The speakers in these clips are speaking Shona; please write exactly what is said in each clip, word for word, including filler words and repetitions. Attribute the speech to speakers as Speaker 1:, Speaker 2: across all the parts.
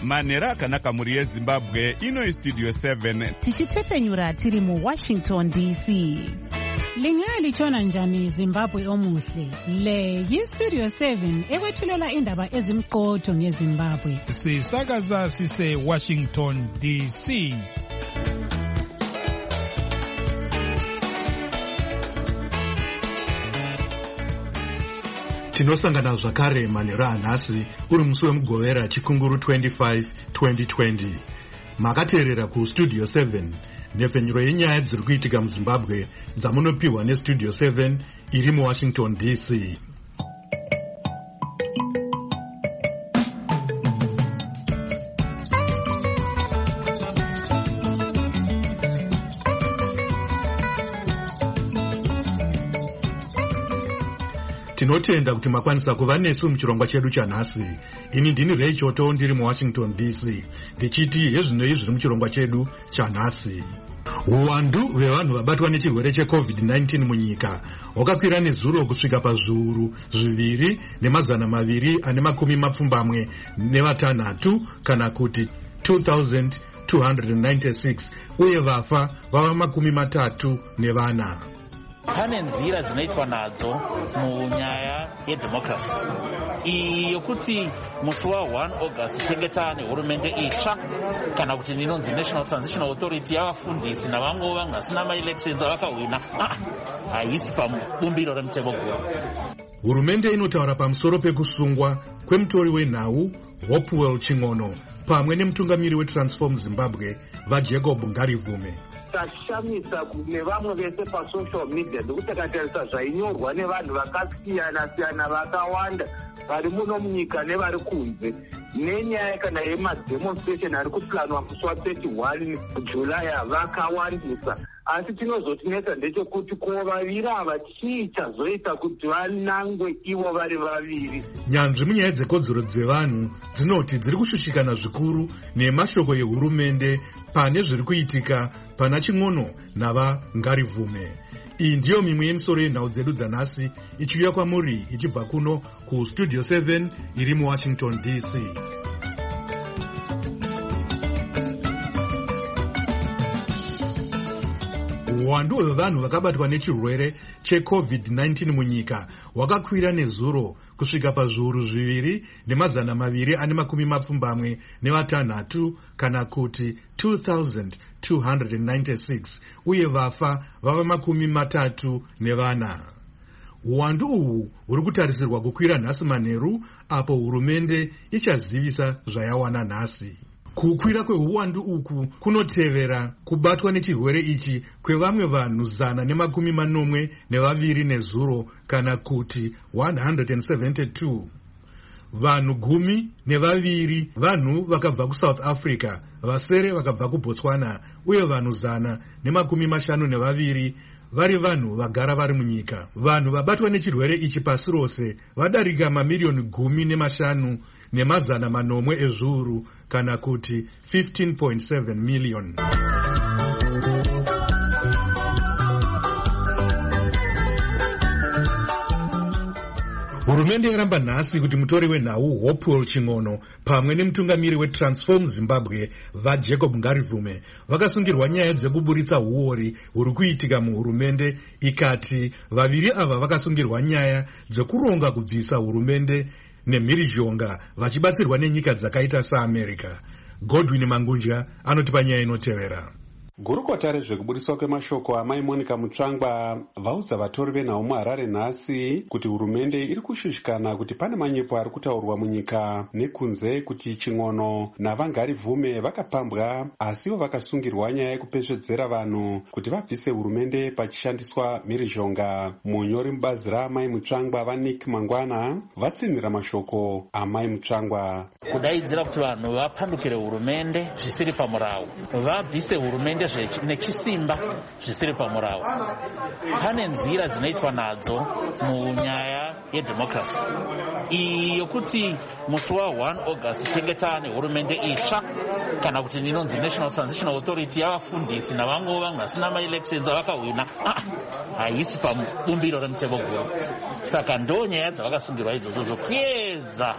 Speaker 1: Manera akanaka muri yeZimbabwe. Ino iStudio seven.
Speaker 2: Tichitepenyura tiri mu Washington D C.
Speaker 3: Lingali chona njani Zimbabwe omuhle. Le yiStudio seven ekwethulela indaba ezimqotho ngeZimbabwe.
Speaker 4: Sisakaza sise Washington D C.
Speaker 5: Tinosangana zvakare Manera anhasi uri musi wemugovera chikunguru twenty-five twenty twenty. Makateerera kuStudio seven. Nhefenyuro yenyaya dziri kuitika muZimbabwe dzamunopiwa neStudio seven iri muWashington D C. Tinotenda kuti makwanisa kuva nesu muchirongwa chedu chanhasi. Ini ndini Ray Choto ndiri muWashington D C. Ndichiti hezvinoi zviri muchirongwa chedu chanhasi. Uwandu hwevanhu vabatwa nechirwere cheCovid nineteen munyika hwakakwira nezuro kusvika pazviuru zviviri nemazana maviri ane makumi mapfumbamwe nevatanhatu kana kuti two thousand two hundred ninety-six uye vafa vava makumi matatu nevana.
Speaker 6: Pane nzira dzinoitwa nadzo munyaya yedemocracy iyi yokuti musi wa one August tengeta nehurumende itsva kana kuti inonzi National Transitional Authority yavafundisi navamwe vangasina maelections avakahwina haisi pabumbiro remutemo guru.
Speaker 5: Hurumende inotaura pamusoro pekusungwa kwemutori wenhau Hopewell Ching'ono pamwe nemutungamiri weTransform Zimbabwe vaJacob Ngarivume.
Speaker 7: Tashamisa nevamwe vese pasocial media ndikuti takatarisa zvainyorwa nevanhu vakasiyana siyana vakawanda vari muno munyika nevari kunze nenyaya kana yemademonstration ari kuplanwa musi wa thirty-one July vakawandisa. Asi tinozotinetsa ndechekuti ko vaviri ava chii chazoita kuti vanangwe ivo vari vaviri.
Speaker 5: Nyanzvi munyaya dzekodzero dzevanhu dzinoti dziri kushushikana zvikuru nemashoko ehurumende pane zviri kuitika pana Ching'ono nava Ngarivume. Iyi ndiyo mimwe yemisoro yenhau dzedu dzanhasi ichiuya kwamuri ichibva kuno kuStudio seven iri muWashington D C. Uwandu hwevanhu vakabatwa nechirwere cheCovid nineteen munyika hwakakwira nezuro kusvika pazviuru zviviri nemazana maviri ane makumi mapfumbamwe nevatanhatu kana kuti two thousand two hundred ninety-six uye vafa vava makumi matatu nevana. Uwandu uhu huri kutarisirwa kukwira nhasi manheru apo hurumende ichazivisa zvayawana nhasi. Kukwira kweuwandu uku kunotevera kubatwa nechirwere ichi kwevamwe vanhu zana nemakumi manomwe nevaviri nezuro kana kuti one hundred seventy-two. Vanhu gumi nevaviri vanhu vakabva kuSouth Africa, vasere vakabva kuBotswana uye vanhu zana nemakumi mashanu nevaviri vari vanhu vagara vari munyika. Vanhu vabatwa nechirwere ichi pasi rose vadarika mamiliyoni gumi nemashanu nemazana manomwe ezviuru kana kuti fifteen point seven million. Hurumende yaramba nhasi kuti mutori wenhau Hopewell Ching'ono pamwe nemutungamiri weTransform Zimbabwe vaJacob Ngarivume vakasungirwa nyaya dzekuburitsa uori huri kuitika muhurumende, ikati vaviri ava vakasungirwa nyaya dzekuronga kubvisa hurumende nemhirizhonga vachibatsirwa nenyika dzakaita saAmerica. Godwin Mangunja anotipa nyaya inotevera.
Speaker 8: Gurukota rezvekuburiswa kwemashoko amai Monica Mutsvangwa vaudza vatori venhau muHarare nhasi kuti hurumende iri kushushikana kuti pane manyepo ari kutaurwa munyika nekunze kuti Ching'ono navaNgarivume vakapambwa, asiwo vakasungirwa nyaya yekupesvedzera vanhu kuti vabvise hurumende pachishandiswa mhirizhonga. Munyori mubazi raamai Mutsvangwa vaNick Mangwana vatsinhira mashoko amai Mutsvangwa.
Speaker 6: Kudaidzira kuti vanhu vapandukire hurumende zvisiri pamurau, vabvise hurumende nechisimba zvisiri pamurau. Pane nzira dzinoitwa nadzo munyaya yedemocracy iyi yokuti musi wa one August tengeta nehurumende itsva kana kuti inonzi National Transitional Authority yavafundisi navamwe vangasina maelections avakahwina haisi pabumbiro remutemo guru. Saka ndo nyaya dzavakasungirwa idzodzo zokuedza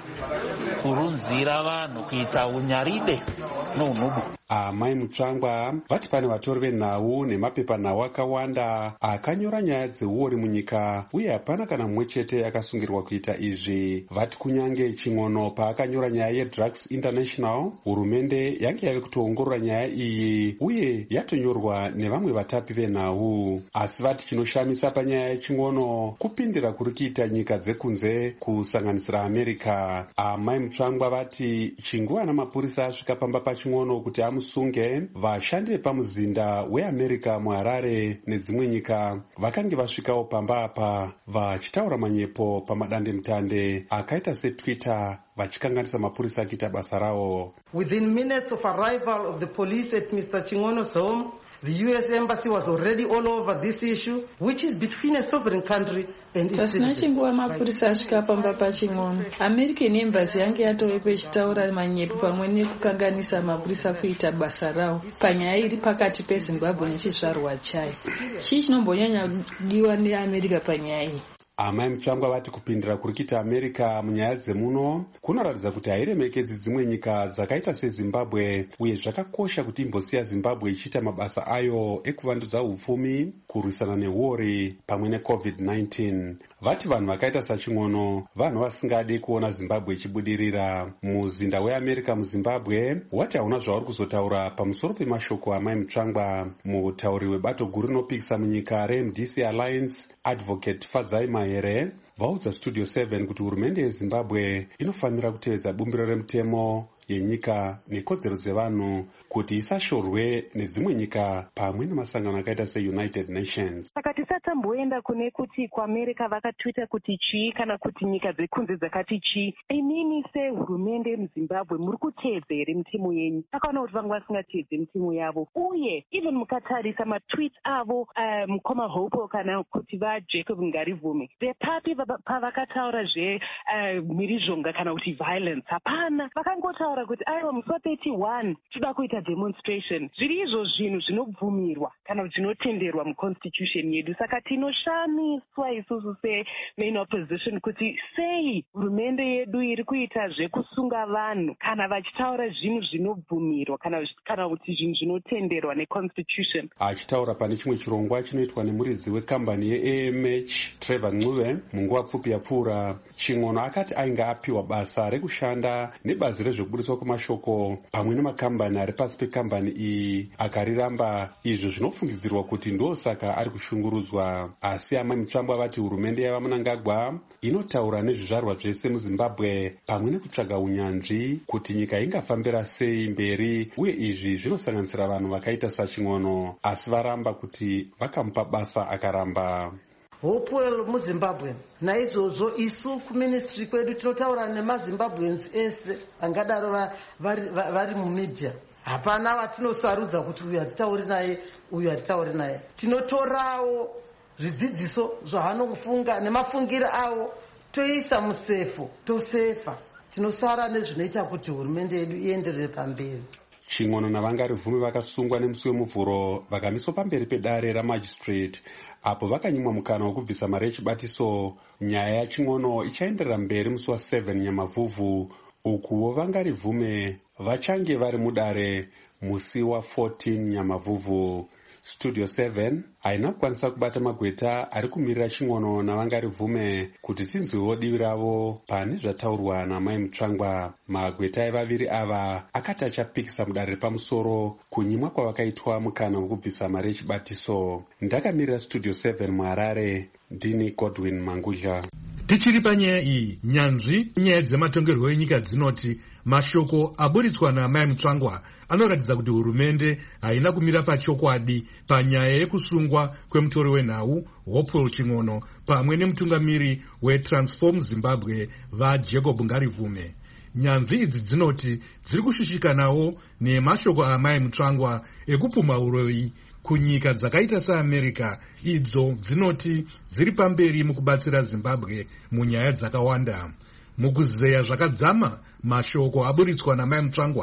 Speaker 6: kurunzira vanhu kuita unyaride nounhubu.
Speaker 8: Amai Mutsvangwa vati pane vatori venhau nemapepanhau akawanda akanyora nyaya dzeuori munyika uye hapana kana mumwe chete akasungirwa kuita izvi. Vati kunyange Chingono paakanyora nyaya yeDrugs International, hurumende yange yave kutoongorora nyaya iyi uye yatonyorwa nevamwe vatapi venhau. Asi vati chinoshamisa panyaya yeChingono kupindira kuri kuita nyika dzekunze kusanganisira America. Amai Mutsvangwa vati chinguva namapurisa asvika pamba paChingono kuti musunge vashandi vepamuzinda weAmerica muHarare nedzimwe nyika vakange vasvikawo pamba apa vachitaura manyepo pamadandemutande akaita seTwitter vachikanganisa mapurisa akiita basa rawo.
Speaker 9: Within minutes of arrival of the police at Mister Chingono's home, the U S Embassy was already all over this issue, which is between a sovereign country and its citizens.
Speaker 10: Chinguva mapurisa asvika pamba paChingono, American Embassy yange yatovepo ichitaura manyepo pamwe nekukanganisa mapurisa kuita basa rawo panyaya iri pakati peZimbabwe nechizvarwa chayo. Chii chinombonyanya kudiwa neAmerica panyaya iyi?
Speaker 8: Amai Mutsvangwa vati kupindira kuri kuita America munyaya dzemuno kunoratidza kuti hairemekedzi dzimwe nyika dzakaita seZimbabwe uye zvakakosha kuti imbosiya Zimbabwe ichiita mabasa ayo ekuvandudza upfumi, kurwisana neuori pamwe neCovid nineteen. Vati vanhu vakaita saChingono vanhu vasingadi kuona Zimbabwe ichibudirira. Muzinda weAmerica muZimbabwe wati hauna zvauri kuzotaura pamusoro pemashoko amai Mutsvangwa. Mutauri webato guru rinopikisa munyika reM D C Alliance, Advocate Fadzai Mahere, vaudza Studio seven kuti hurumende yeZimbabwe inofanira kutevedza bumbiro remutemo yenyika nekodzero dzevanhu kuti isashorwe nedzimwe nyika pamwe nemasangano akaita seUnited Nations.
Speaker 11: Saka tisatamboenda kune kuti kuAmerica vakatwita kuti chii kana kuti nyika dzekunze dzakati chii. Inini sehurumende muZimbabwe muri kuteedza here mitemo yenyu? Takaona kuti vamwe vasingateedze mitemo yavo, uye even mukatarisa matweets avo uh, mukoma Hope kana kuti vaJacob Ngarivume vepapi pavakataura zve uh, mhirizhonga kana kuti violence. Hapana, vakangotaura kuti aiwa musi wa thirty-one toda kuita demonstration. Zviri izvo zvinhu zvinobvumirwa kana zvinotenderwa muconstitution yedu. Saka tinoshamiswa isusu semain opposition kuti sei hurumende yedu iri kuita zvekusunga vanhu kana vachitaura zvinhu zvinobvumirwa kana kana kuti zvinhu zvinotenderwa neconstitution.
Speaker 8: Achitaura pane chimwe chirongwa chinoitwa nemuridzi wekambani yeA M H Trevor Ncube munguva pfupi yapfuura, Chingono akati ainge apiwa basa rekushanda nebazi rezvekubudiswa kwemashoko pamwe nemakambani ari pasi pekambani iyi akariramba, izvo zvinofungidzirwa kuti ndosaka ari kushungurudzwa. Asi amai Mutsvangwa vati hurumende yava Mnangagwa inotaura nezvizvarwa zvese muZimbabwe pamwe nekutsvaga unyanzvi kuti nyika ingafambira sei mberi, uye izvi zvinosanganisira vanhu vakaita saChingono, asi varamba kuti vakamupa basa akaramba.
Speaker 9: Hopewell muZimbabwe. Naizvozvo isu kuministry kwedu tinotaura nemaZimbabweans ese angadaro vari vari mumedia. Hapana watinosarudza kuti uyu hatitauri naye uyu hatitauri naye. Tinotorawo zvidzidziso zvaanokufunga nemafungiro awo toisa musefo tosefa. Tinosara nezvinoita kuti hurumende yedu ienderere pamberi.
Speaker 8: Chingono navangarivume vakasungwa nemusi wemuvhuro vakamiswa pamberi pedare ramagistrate apo vakanyimwa mukana wekubvisa mari yechibatiso. Nyaya yaChingono ichaenderera mberi musi wa7 Nyamavhuvhu, ukuwo vangarivume vachange vari mudare musi wa14 Nyamavhuvhu. Studio seven haina kukwanisa kubata magweta ari kumirira Chingono navangarivume kuti tinzwewo divi ravo pane zvataurwa namai Mutsvangwa. Magweta evaviri ava akati achapikisa mudare repamusoro kunyimwa kwavakaitwa mukana wekubvisa mari yechibatiso. Ndakamirira Studio seven muHarare, ndini Godwin Mangudya.
Speaker 5: Tichiri panyaya iyi, nyanzvi nyaya dzematongerwo enyika dzinoti mashoko aburitswa naamai Mutsvangwa anoratidza kuti hurumende haina kumira pachokwadi panyaya yekusungwa kwemutori wenhau Hopewell Chingono pamwe nemutungamiri weTransform Zimbabwe vaJacob Ngarivume. Nyanzvi idzi dzinoti dziri kushushikanawo nemashoko aamai Mutsvangwa ekupumha uroyi kunyika dzakaita seAmerica, idzo dzinoti dziri pamberi mukubatsira Zimbabwe munyaya dzakawanda. Mukuzeya zvakadzama mashoko aburitswa namai Mutsvangwa,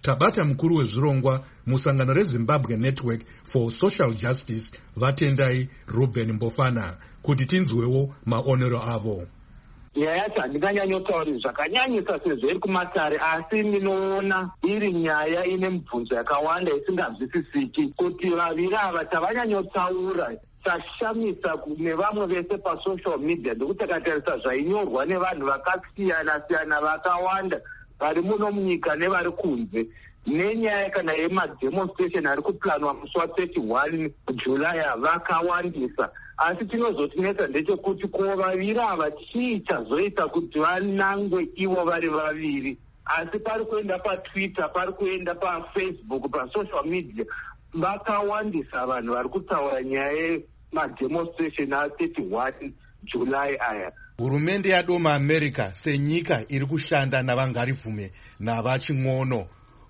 Speaker 5: tabata mukuru wezvirongwa musangano rezimbabwe network for social justice vatendai Ruben Mbofana kuti tinzwewo maonero avo.
Speaker 7: nyaya yacho handinganyanyotauri zvakanyanyisa sezvo iri kumatare, asi ndinoona iri nyaya ine mibvunzo yakawanda isinganzwisisiki kuti vaviri ava tavanyanyotaura tashamisa nevamwe vese pasocial media ndekuti takatarisa zvainyorwa nevanhu vakasiyana-siyana vakawanda vari muno munyika nevari kunze nenyaya kana yemademonstration ari kuplanwa musi wa31 July vakawandisa. Asi chinozotinetsa ndechekuti ko vaviri ava chii chazoita kuti vanangwe ivo vari vaviri. Asi pari kuenda paTwitter, pari kuenda paFacebook, pasocial media vakawandisa vanhu vari kutaura nyaya yemademonstration a31 July aya.
Speaker 5: Hurumende yadoma America senyika iri kushanda navangarivume navaching'ono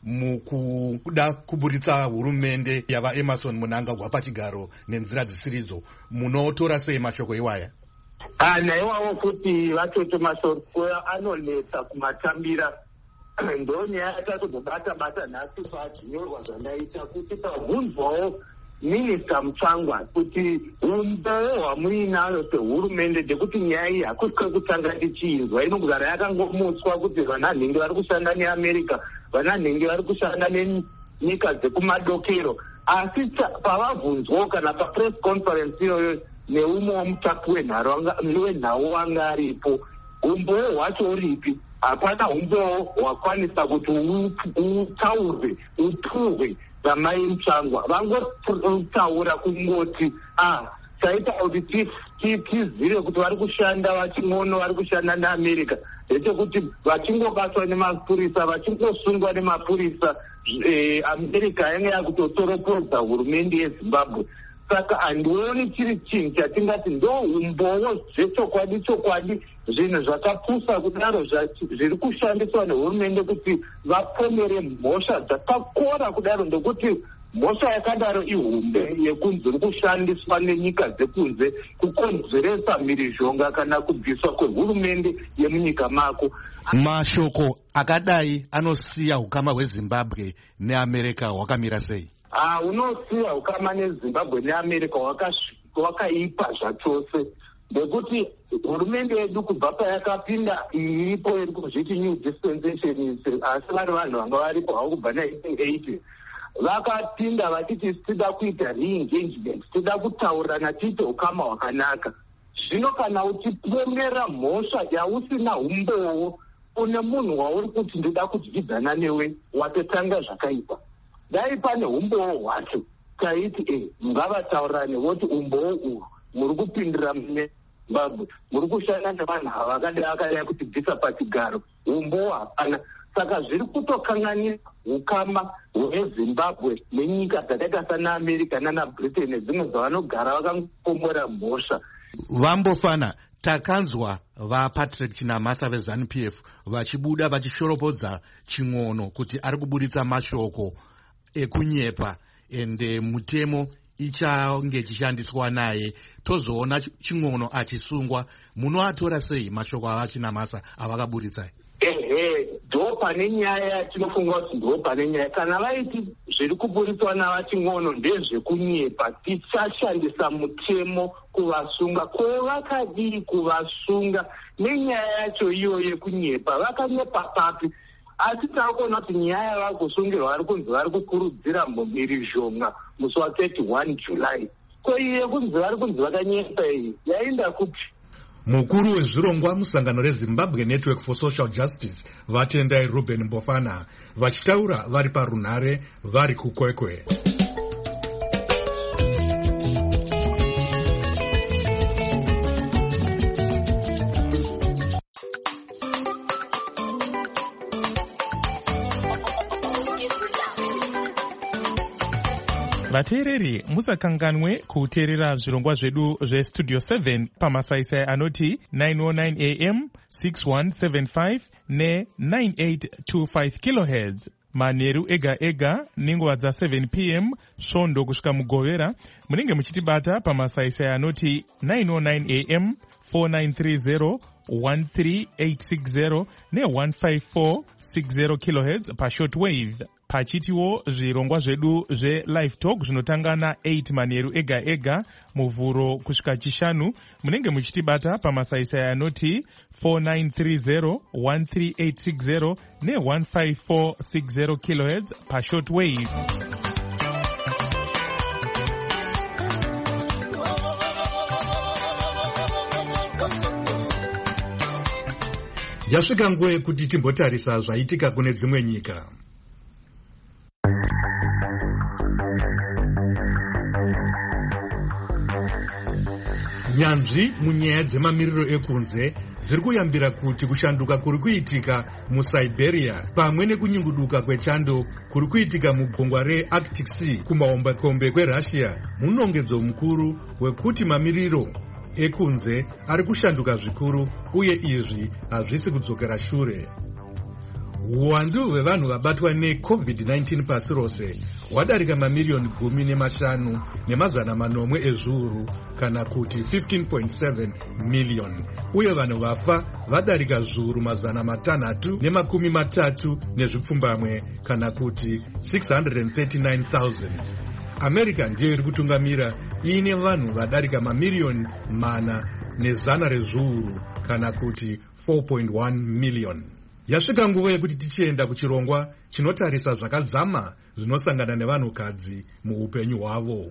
Speaker 5: mukuda kuburitsa hurumende yava Emerson Mnangagwa pachigaro nenzira dzisiridzo, munotora sei mashoko iwaya?
Speaker 7: Kana iwawo kuti vatoto mashoko anonetsa kumatambira ndonyaya yatakuzobata bata nhasi pachinyorwa zvandaita kuti pabvunzwawo Minista Mutsvangwa kuti umbowo hwamuinayo sehurumende ndekuti nyaya iyi hakuswe kutanga tichiinzwa, inogara yakangomutswa kuti vananhingi vari kushanda neAmerica, vananhingi vari kushanda nenyika dzekumadokero. Asi pavabvunzwawo kana papress conference iyoyo neumwe womutapi wenhau wanga aripo, umbowo hwacho uripi? Hapana umbowo hwakwanisa kuti utaurwe upuhwe Ramai Mutsvangwa. Vangotaura kungoti ah taita kuti tizive kuti vari kushanda vaching'ono vari kushanda neAmerica, ndechekuti vachingobatwa nemapurisa vachingosungwa nemapurisa America yange yakutotoropodza hurumende yeZimbabwe. Saka handioni chiri chinhu chatingati ndo umbowo zvechokwadi chokwadi zvinhu zvakapusa kudaro zviri kushandiswa nehurumende kuti vapomere mhosva dzakakora kudaro, ndekuti mhosva yakadaro ihumbe yekunzi iri kushandiswa nenyika dzekunze kukonzeresa mhirizhonga kana kubviswa kwehurumende yemunyika mako.
Speaker 5: Mashoko akadai anosiya ukama hweZimbabwe neAmerica hwakamira sei?
Speaker 7: Ah, unosiya ukama neZimbabwe neAmerica wakaipa zvachose, ndekuti hurumende yedu kubva payakapinda iripo iri kuzviti new dispensation, asi vari vanhu vanga varipo havo kubva nineteen eighty vakapinda vachiti tida kuita re-engagement, tida kutaurirana tiite ukama hwakanaka. Zvino kana uchipomera mhosva yausina umbowo une munhu wauri kuti ndida kudyidzana newe, watotanga zvakaipa. Dai pane umbowo hwacho taiti eh ngavataurirane voti umbowo uhu muri kupindira mune Zimbabwe, muri kushanda nevanhu ava vakadai kuti bvisa pachigaro, umbowo hapana. Saka zviri kutokanganisa ukama hweZimbabwe nenyika dzakaita sana America nana Britain nedzimwe dzavanogara vakangomora mhosva.
Speaker 5: Vambofana, takanzwa vaPatrick Chinamasa veZanu-P F vachibuda vachishoropodza ching'ono kuti ari kuburitsa mashoko ekunyepa ende mutemo ichange ichishandiswa naye. Tozoona ching'ono achisungwa. Munoatora sei mashoko ava Chinamasa avakaburitsa?
Speaker 7: Ehe, ndo pane nyaya yatinofunga kuti ndo pane nyaya. Kana vaiti zviri kuburitswa navaching'ono ndezvekunyepa, tichashandisa mutemo kuvasunga. Ko vakadii kuvasunga nenyaya yacho iyo yekunyepa? Vakanyepa papi? Asi takuona kuti nyaya vari kusungirwa vari kunzi vari kukurudzira mhirizhonga musi wa31 July. Ko iye kunzi vari kunzi vakanyepa iyi yaenda kuti
Speaker 5: mukuru wezvirongwa musangano reZimbabwe Network for Social Justice vatendai Ruben Mbofana vachitaura vari parunhare vari kukwekwe.
Speaker 12: Vateereri, musakanganwe kuteerera zvirongwa zvedu zvestudio seven pamasaisai anoti nine oh nine A M, six one seven five ne nine eight two five kilohertz manheru ega ega nenguva dza seven P M svondo kusvika mugovera. Munenge muchitibata pamasaisai anoti nine oh nine A M, four nine three zero one three eight six zero ne one five four six zero kilohertz pashortwave. Pachitiwo zvirongwa zvedu zve-live talk zvinotanga na-eight manheru ega ega muvhuro kusvika chishanu. Munenge muchitibata pamasaisai anoti four nine three zero one three eight six zero ne one five four six zero kilohertz pashortwave.
Speaker 5: Yasvika nguva yekuti timbotarisa zvaitika kune dzimwe nyika. Nyanzvi munyaya dzemamiriro ekunze dziri kuyambira kuti kushanduka kuri kuitika muSiberia pamwe nekunyunguduka kwechando kuri kuitika mugungwa reArctic Sea kumaombekombe kweRussia munongedzo mukuru wekuti mamiriro ekunze ari kushanduka zvikuru uye izvi hazvisi kudzokera shure. Uwandu hwevanhu vabatwa neCovid nineteen pasi rose hwadarika mamiriyoni gumi nemashanu nemazana manomwe ezviuru kana kuti fifteen point seven million, uye vanhu vafa vadarika zviuru mazana matanhatu nemakumi matatu nezvipfumbamwe kana kuti six hundred thirty-nine thousand. America ndiyo iri kutungamira iine vanhu vadarika mamiriyoni mana nezana rezviuru kana kuti four point one million. Yasvika nguva yekuti tichienda kuchirongwa chinotarisa zvakadzama zvinosangana nevanhukadzi muupenyu hwavo.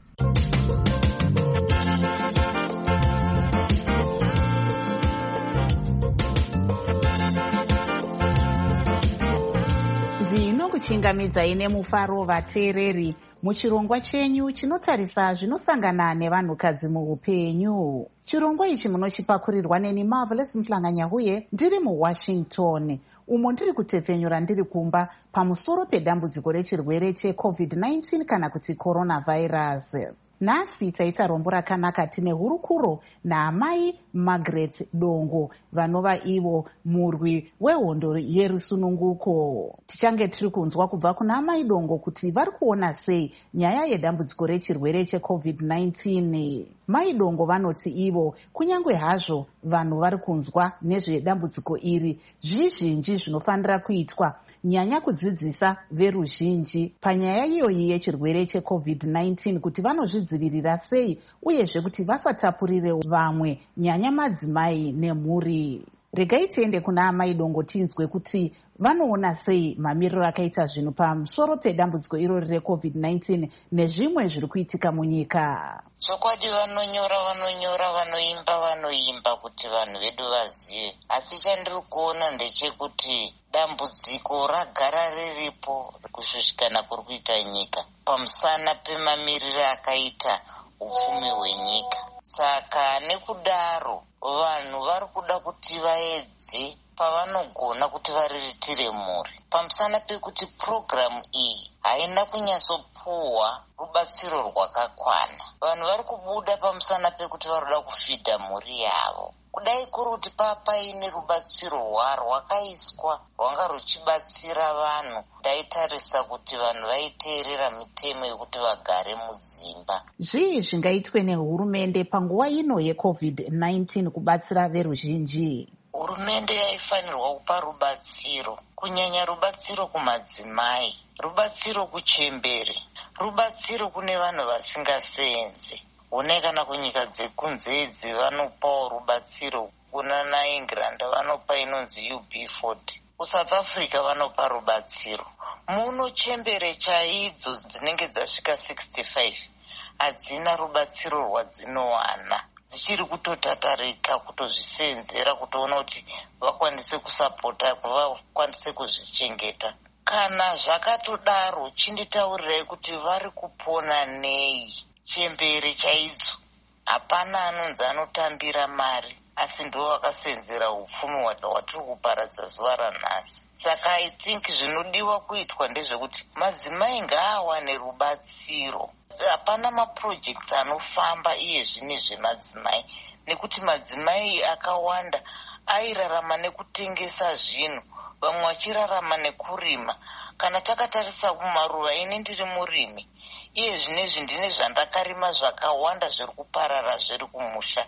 Speaker 2: ndinokuchingamidzai nemufaro vateereri muchirongwa chenyu chinotarisa zvinosangana nevanhukadzi muupenyu. Chirongwa ichi munochipakurirwa neni Marvelous Mhlanganya uye ndiri muWashington, umo ndiri kutepfenyura ndiri kumba pamusoro pedambudziko rechirwere cheCovid nineteen kana kuti coronavirus. Nhasi taita rombo rakanaka tine hurukuro naamai Margaret Dongo vanova ivo murwi wehondo yerusununguko. Tichange tiri kunzwa kubva kuna amai Dongo kuti vari kuona sei nyaya yedambudziko rechirwere cheCovid nineteen. Mai Dongo vanoti ivo kunyange hazvo vanhu vari kunzwa nezvedambudziko iri, zvizhinji zvinofanira kuitwa, nyanya kudzidzisa veruzhinji panyaya iyoyi yechirwere cheCovid nineteen kuti vanozvidzivirira sei uyezve kuti vasatapurire vamwe, nyanya madzimai nemhuri. Regai tiende kuna amai Dongo tinzwe kuti vanoona sei mamiriro akaita zvinhu pamusoro pedambudziko irori reCovid nineteen nezvimwe zviri kuitika munyika.
Speaker 13: Chokwadi vanonyora vanonyora vanoimba vanoimba kuti vanhu vedu vazive, asi chandiri kuona ndechekuti dambudziko ragara riripo kushushikana kuri kuita nyika pamusana pemamiriro akaita upfumi hwenyika. Saka nekudaro vanhu vari kuda kuti vaedze pavanogona kuti variritire mhuri pamusana pekuti purogiramu iyi haina kunyatsopuhwa rubatsiro rwakakwana. Vanhu vari kubuda pamusana pekuti varoda kufidha mhuri yavo. Kudai kuri kuti papaine rubatsiro rwaro rwakaiswa rwanga ruchibatsira vanhu, ndaitarisa kuti vanhu vaiteerera mitemo yekuti vagare mudzimba.
Speaker 2: Zvii zvingaitwe nehurumende panguva ino yeCovid nineteen kubatsira veruzhinji?
Speaker 13: Hurumende yaifanirwa kupa rubatsiro, kunyanya rubatsiro kumadzimai, rubatsiro kuchembere, rubatsiro kune vanhu vasingasevenze. Une kana kunyika dzekunze idzi vanopawo rubatsiro, kuna naEngland vanopa inonzi U B forty, kuSouth Africa vanopa rubatsiro. Muno chembere chaidzo dzinenge dzasvika sixty-five hadzina rubatsiro rwadzinowana, dzichiri kutotatarika kutozvisenzera kutoona kuti vakwanise kusapota, vakwanise kuzvichengeta. Kana zvakatodaro chinditaurirai kuti vari kupona nei. Chembere chaidzo hapana anonzi anotambira mari, asi ndo vakasenzera upfumi hwatiri kuparadza zuva ranhasi. Saka I think zvinodiwa kuitwa ndezvekuti madzimai ngaawane rubatsiro. Hapana mapurojekti anofamba iye zvine zvemadzimai, nekuti madzimai akawanda airarama nekutengesa zvinhu, vamwe vachirarama nekurima. Kana takatarisa kumaruva, ini ndiri murimi, iye zvinezvi ndine zvandakarima zvakawanda zviri kuparara zviri kumusha.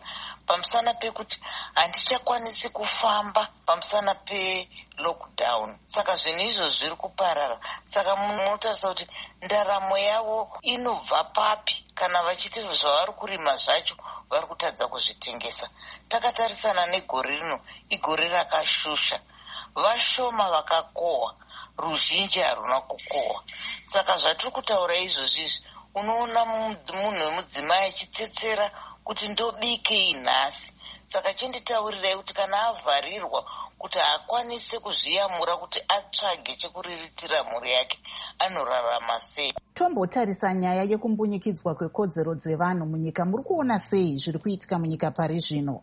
Speaker 13: pamusana pekuti handichakwanisi kufamba pamusana pe-lockdown. Saka zvinhu izvo zviri kuparara. Saka munotarisa kuti ndaramo yavo inobva papi kana vachiti zvavari kurima zvacho vari kutadza kuzvitengesa. Takatarisana negore rino, igore rakashusha. Vashoma vakakohwa, ruzhinji haruna kukohwa. Saka zvatiri kutaura izvozvizvi, unoona munhu wemudzimai achitsetsera kuti ndobikei nhasi. Saka chenditaurirai kuti kana avharirwa kuti haakwanise kuzviyamura kuti atsvage chekuriritira mhuri yake, anorarama sei?
Speaker 2: Tombotarisa nyaya yekumbunyikidzwa kwekodzero dzevanhu munyika. Muri kuona sei zviri kuitika munyika pari zvino?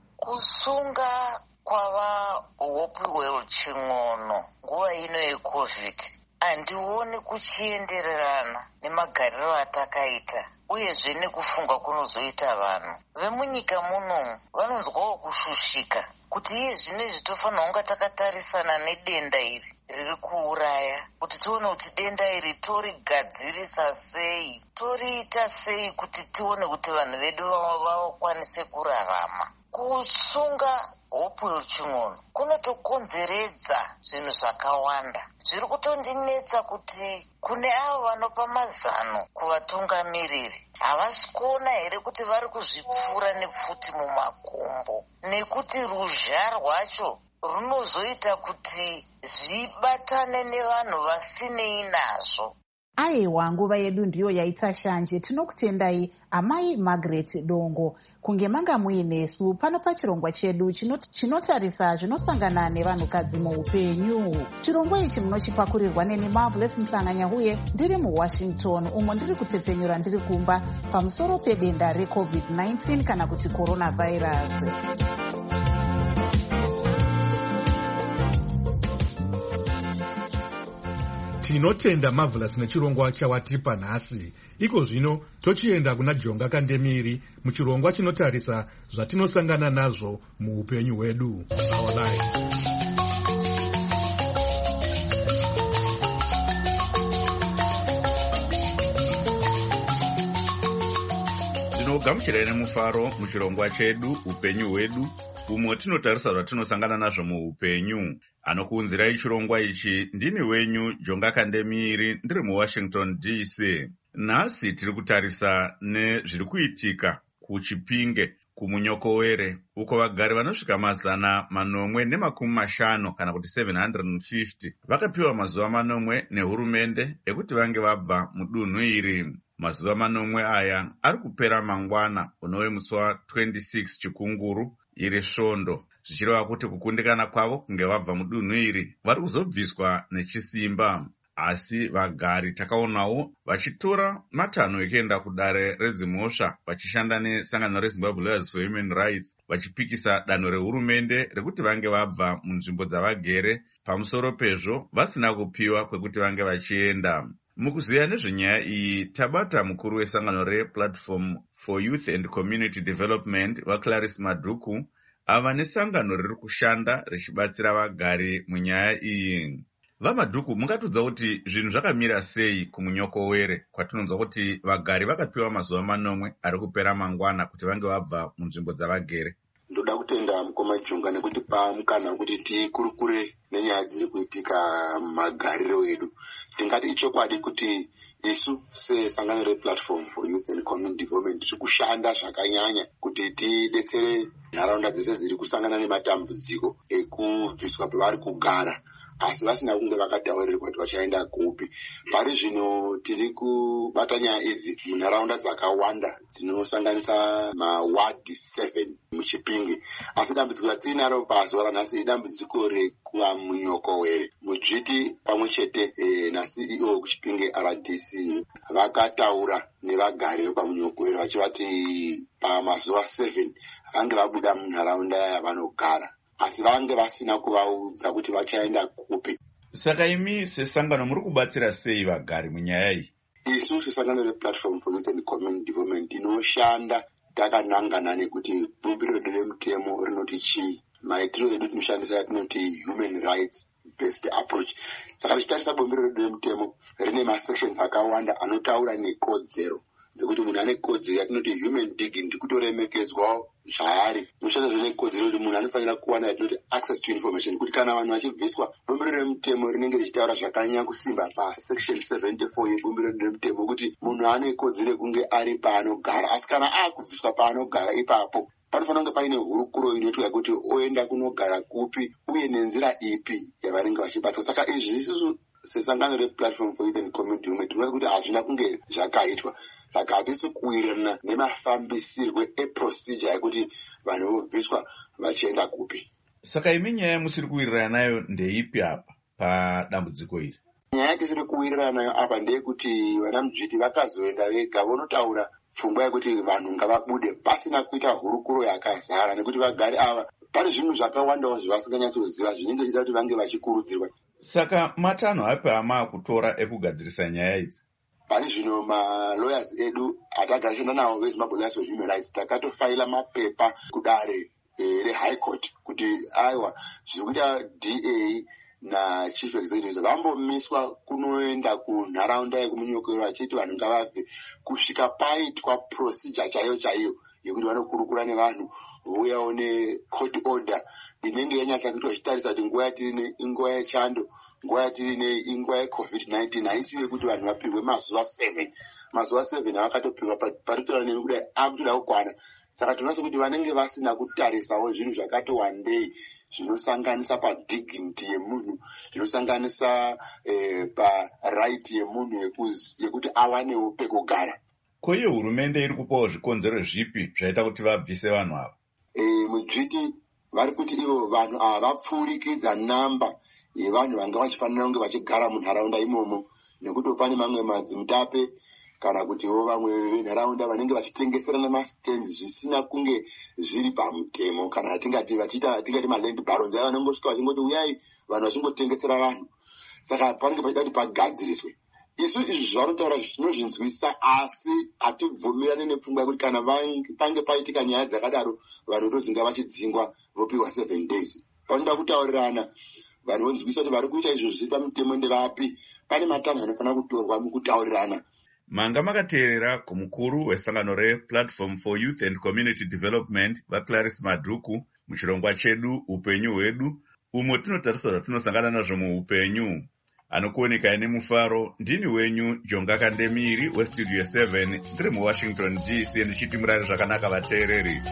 Speaker 13: Kusunga kwava Hope World Ching'ono nguva ino yeCovid handioni kuchiendererana nemagariro atakaita, uyezve nekufunga kunozoita vanhu vemunyika munomu. Vanonzwawo kushushika kuti iye zvinezvi tofanira kunga takatarisana nedenda iri riri kuuraya, kuti tione kuti denda iri torigadzirisa sei, toriita sei kuti tione kuti vanhu vedu vakwanise kurarama. Kusunga Hope World Ching'ono kunotokonzeredza zvinhu zvakawanda. Zviri kutondinetsa kuti kune avo vanopa mazano kuvatungamiriri havasi kuona here kuti vari kuzvipfura nepfuti mumakumbo, nekuti ruzha rwacho runozoita kuti zvibatane nevanhu vasinei nazvo.
Speaker 2: Aiwa, nguva yedu ndiyo yaita shanje. Tinokutendai amai Margaret Dongo kunge manga muinesu pano pachirongwa chedu chinotarisa zvinosangana nevanhukadzi muupenyu. Chirongwa ichi munochipakurirwa neni Marvelous Mhlanganyahuye ndiri muWashington, umo ndiri kutepfenyura ndiri kumba pamusoro pedenda reCovid nineteen kana kuti coronavirus.
Speaker 5: Tinotenda Marvelous nechirongwa chawatipa nhasi. Iko zvino tochienda kuna Jonga Kandemiri muchirongwa chinotarisa zvatinosangana nazvo muupenyu hwedu. Our lives.
Speaker 1: Tinogamuchirai nemufaro muchirongwa chedu upenyu hwedu, umwe tinotarisa zvatinosangana nazvo muupenyu. Anokuunzirai chirongwa ichi ndini wenyu Jonga Kandemiri ndiri muWashington D C. Nhasi tiri kutarisa nezviri kuitika kuChipinge kumunyokowere, uko vagari vanosvika mazana manomwe nemakumi mashanu kana kuti seven hundred fifty vakapiwa mazuva manomwe nehurumende ekuti vange vabva mudunhu iri. Mazuva manomwe aya ari kupera mangwana unove musi wa twenty-six Chikunguru iri svondo, zvichireva kuti kukundikana kwavo kunge vabva mudunhu iri vari kuzobviswa nechisimba. Asi vagari takaonawo vachitora matanho ekuenda kudare redzimhosva vachishanda nesangano reZimbabwe Lawyers for Human Rights vachipikisa danho rehurumende rekuti vange vabva munzvimbo dzavagere, pamusoro pezvo vasina kupiwa kwekuti vange vachienda. Mukuziva nezvenyaya iyi tabata mukuru wesangano rePlatform for Youth and Community Development vaClarice Madhuku ava nesangano riri kushanda richibatsira vagari munyaya iyi. VaMadhuku, mungatudza kuti zvinhu zvakamira sei kumunyokowere kwatinonzwa kuti vagari vakapiwa mazuva manomwe ari kupera mangwana kuti vange vabva munzvimbo dzavagere?
Speaker 14: Ndoda kutenda mukoma Jonga nekutipa mukana kuti tikurukure nenyaya dziri kuitika magariro edu. Tingati ichokwadi kuti isu sesangano rePlatform for Youth and Community Development tiri kushanda zvakanyanya kuti tidetsere nharaunda dzese dziri kusangana nematambudziko ekubviswa pavari kugara asi vasina kunge vakataurirwa kuti vachaenda kupi. Pari zvino tiri kubata nyaya idzi munharaunda dzakawanda dzinosanganisa mawadi seven muChipinge, asi dambudziko ratinaro pazuva ranhasi idambudziko rekuvamunyokowere. Mujiti pamwe chete e, naC E O kuChipinge R D C vakataura nevagari vepamunyokowere vachivati pamazuva seven vange vabuda munharaunda yavanogara asi vange vasina kuvaudza kuti vachaenda kupi.
Speaker 1: Saka imi sesangano muri kubatsira sei vagari munyaya iyi?
Speaker 14: Isu sesangano rePlatform for Youth and Community Development inoshanda takanangana nekuti bumbiro redu remutemo rinoti chii, maitiro edu tinoshandisa yatinoti human rights based approach. Saka tichitarisa bumbiro redu remutemo rine masections akawanda anotaura nekodzero dzekuti munhu ane kodzero yatinoti human dignity, kutoremekedzwa zvaari mushanda zvenekodzero kuti munhu anofanira kuwana yatinoti access to information, kuti kana vanhu vachibviswa bumbiro remutemo rinenge richitaura zvakanyanya kusimba pasection seventy-four yebumbiro remutemo kuti munhu ane kodzero yekunge ari paanogara, asi kana akubviswa paanogara ipapo panofanira kunge paine hurukuro inoitwa kuti oenda kunogara kupi uye nenzira ipi yavanenge vachibatwa. Saka izvi isusu sesangano replatform for youth and community development tinoona kuti hazvina kunge zvakaitwa, saka hatisi kuwirirana nemafambisirwe eprocedure yekuti vanhu vobviswa vachienda kupi.
Speaker 1: Saka imi nyaya musiri kuwirirana nayo ndeipi apa padambudziko iri?
Speaker 14: Nyaya yatisiri kuwirirana nayo apa ndeyekuti vana mudzviti vakazoenda vega vonotaura pfungwa yekuti vanhu ngavabude pasina kuita hurukuro yakazara, nekuti vagari ava pane zvinhu zvakawandawo zvavasinganyatsoziva zvinenge zvichida kuti vange vachikurudzirwa.
Speaker 1: Saka matanho api amakutora ekugadzirisa nyaya idzi?
Speaker 14: Pane zvino malawyers edu atagashanda nawo vezimbabwe alliance for human rights takatofaila mapepa kudare e, rehigh court kuti aiwa zviri kuita D A na chief executive vambomiswa kunoenda kunharaunda yekumunyokero vachiti vanhu ngavabve kusvika paitwa procedure chaiyo chaiyo yekuti vanokurukura nevanhu vouyawo necourt order inenge yanyatsa kuitwa chitarisa kuti nguva yatiri inguva yechando, nguva yatiri inguva yecovid nineteen haisiwe kuti vanhu vapirwe mazuva seven mazuva seven avakatopiwa paritora nemi kudai akutoda kukwana. Saka tinoona kuti vanenge vasina kutarisawo zvinhu zvakati wandei zvinosanganisa padignity yemunhu, zvinosanganisa eh, paright yemunhu yekuti awanewo pekugara.
Speaker 1: Ko iyo hurumende iri kupawo zvikonzero zvipi zvaita kuti vabvise vanhu ava?
Speaker 14: E, mudzviti vari kuti ivo vanhu ava vapfuurikidza namba yevanhu vanga vachifanira kunge vachigara munharaunda imomo, nekuti pane mamwe madzimutape kana kutiwo vamwe venharaunda vanenge vachitengeserana mastands zvisina kunge zviri pamutemo, kana tingati vachiita tingati maland barons ava vanongosvika vachingoti uyai vanhu vachingotengesera vanhu. Saka panenge pachida kuti pagadziriswe. Isu izvi zvavanotaura zvinozvinzwisa, asi hatibvumirane nepfungwa yekuti kana pange paitika nyaya dzakadaro vanhu ndodzinga vachidzingwa vopiwa seven days. Panoda kutaurirana vanhu vonzwisa kuti vari kuita izvo zviri pamutemo ndevapi. Pane matanho anofanira kutorwa mukutaurirana.
Speaker 1: Manga makateerera kumukuru wesangano replatform for youth and community development vaClarice Madhuku muchirongwa chedu upenyu hwedu, umo tinotarisa zvatinosangana nazvo muupenyu. Anokuoneka ine mufaro, ndini wenyu Jonga Kandemiri westudio seven ndiri muWashington D C ndichiti murari zvakanaka vateereri.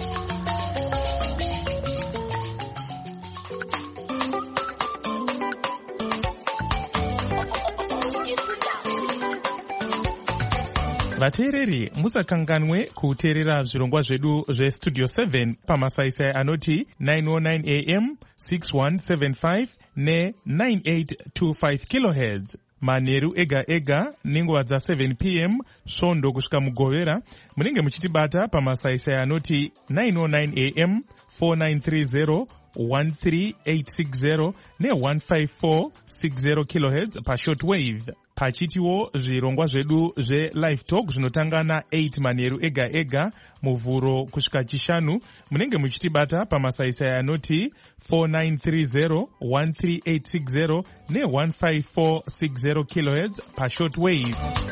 Speaker 12: vateereri musakanganwe kuteerera zvirongwa zvedu zvestudio seven pamasaisai anoti nine oh nine A M, six one seven five ne nine eight two five kilohertz manheru ega ega nenguva dza seven P M svondo kusvika mugovera. Munenge muchitibata pamasaisai anoti nine oh nine A M, four nine three zero one three eight six zero ne one five four six zero kilohertz pashortwave. Pachitiwo zvirongwa zvedu zve-live talk zvinotanga na eight manheru ega ega muvhuro kusvika chishanu. Munenge muchitibata pamasaisai anoti four nine three zero one three eight six zero ne one five four six zero kilohertz pashortwave.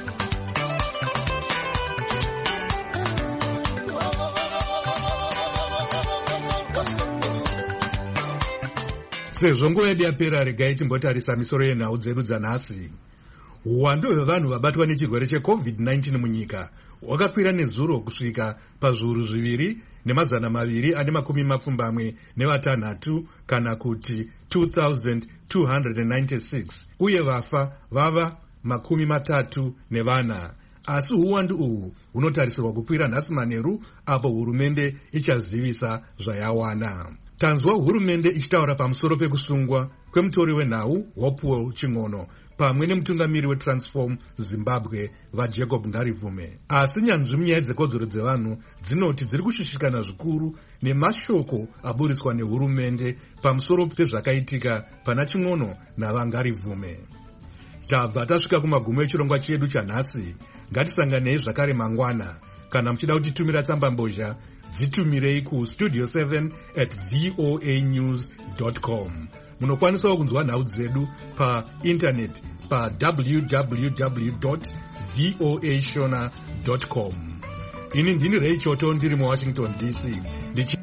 Speaker 5: Sezvo nguva yedu yapera, regai timbotarisa misoro yenhau dzedu dzanhasi. Uwandu hwevanhu vabatwa nechirwere checovid nineteen munyika hwakakwira nezuro kusvika pazviuru zviviri nemazana maviri ane makumi mapfumbamwe nevatanhatu, kana kuti two thousand two hundred ninety-six, uye vafa vava makumi matatu nevana. Asi uwandu uhu hunotarisirwa kukwira nhasi manheru apo hurumende ichazivisa zvayawana. Tanzwa hurumende ichitaura pamusoro pekusungwa kwemutori wenhau Hopewell Ching'ono pamwe nemutungamiri weTransform Zimbabwe vaJacob Ngarivume. Asi nyanzvi munyaya dzekodzero dzevanhu dzinoti dziri kushushikana zvikuru nemashoko aburitswa nehurumende pamusoro pezvakaitika pana Ching'ono navaNgarivume. Tabva tasvika kumagumo echirongwa chedu chanhasi. Ngatisanganei zvakare mangwana. Kana muchida kutitumira tsamba mbozha, dzitumirei ku studio seven at voa news dot com. Munokwanisawo kunzwa nhau dzedu pa internet pa w w w dot voa shona dot com. ini ndini Ray Choto ndiri muWashington D C ndichi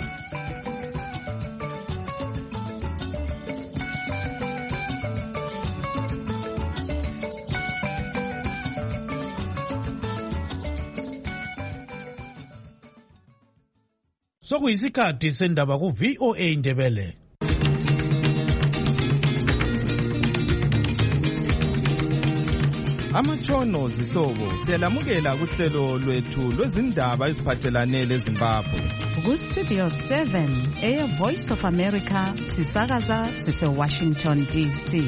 Speaker 15: sokuyisikhathi sendaba ku V O A Ndebele.
Speaker 16: Amatshono zihlobo siyalamukela kuhlelo lwethu lwezindaba eziphathelane leZimbabwe.
Speaker 2: Ku Studio seven eya Voice of America sisakaza sise Washington D C.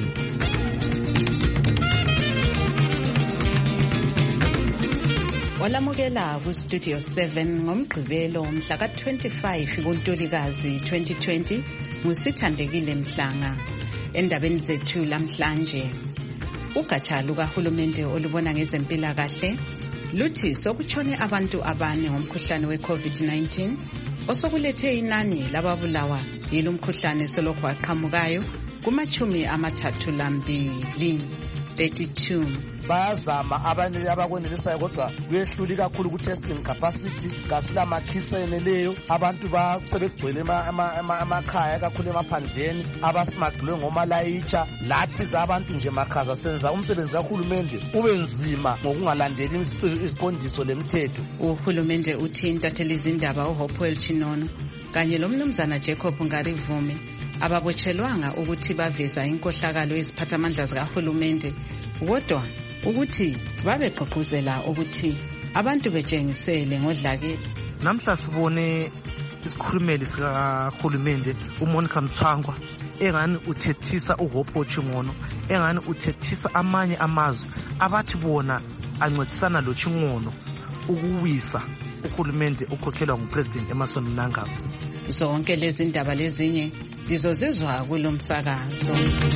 Speaker 2: Walamukela ku Studio seven ngomgqibelo mhla ka twenty-five kuNtulikazi twenty twenty ngusithandekile Mhlanga. Endabeni zethu lamhlanje, ugatsha lukahulumende olubona ngezempilakahle luthi sokutshone abantu abane ngomkhuhlane we-COVID nineteen osokulethe inani lababulawa yilo mkhuhlane selokhu aqhamukayo kumachumi amathathu lambili thirty-two.
Speaker 17: Bayazama abanye abakwenelisayo kodwa kuyehluli kakhulu ku-testing capacity, kasila makits eneleyo, abantu basebegcwele emakhaya kakhulu emaphandleni, abasimaglwe ngomalayitsha. Lathi zabantu nje makhaza senza umsebenzi kahulumende ube nzima ngokungalandeli iziqondiso lemthetho.
Speaker 2: Uhulumende uthi intatheli izindaba uHopewell Chinono kanye lomnumzana Jacob Ngarivume ababotshelwanga ukuthi baveza inkohlakalo eziphathamandla zikahulumende, kodwa ukuthi babegqugquzela ukuthi abantu betshengisele ngodlake.
Speaker 18: Namhla sibone isikhulumeli sikahulumende uMonica Mthangwa engani uthethisa uHopewell Chinono, engani uthethisa amanye amazwe abathi bona ancedisana lo Chinono ukuwisa uhulumende ukhokhelwa nguPresident Emmerson Mnangagwa.
Speaker 2: Zonke lezi ndaba lezinye lizozizwa kulomsakazo.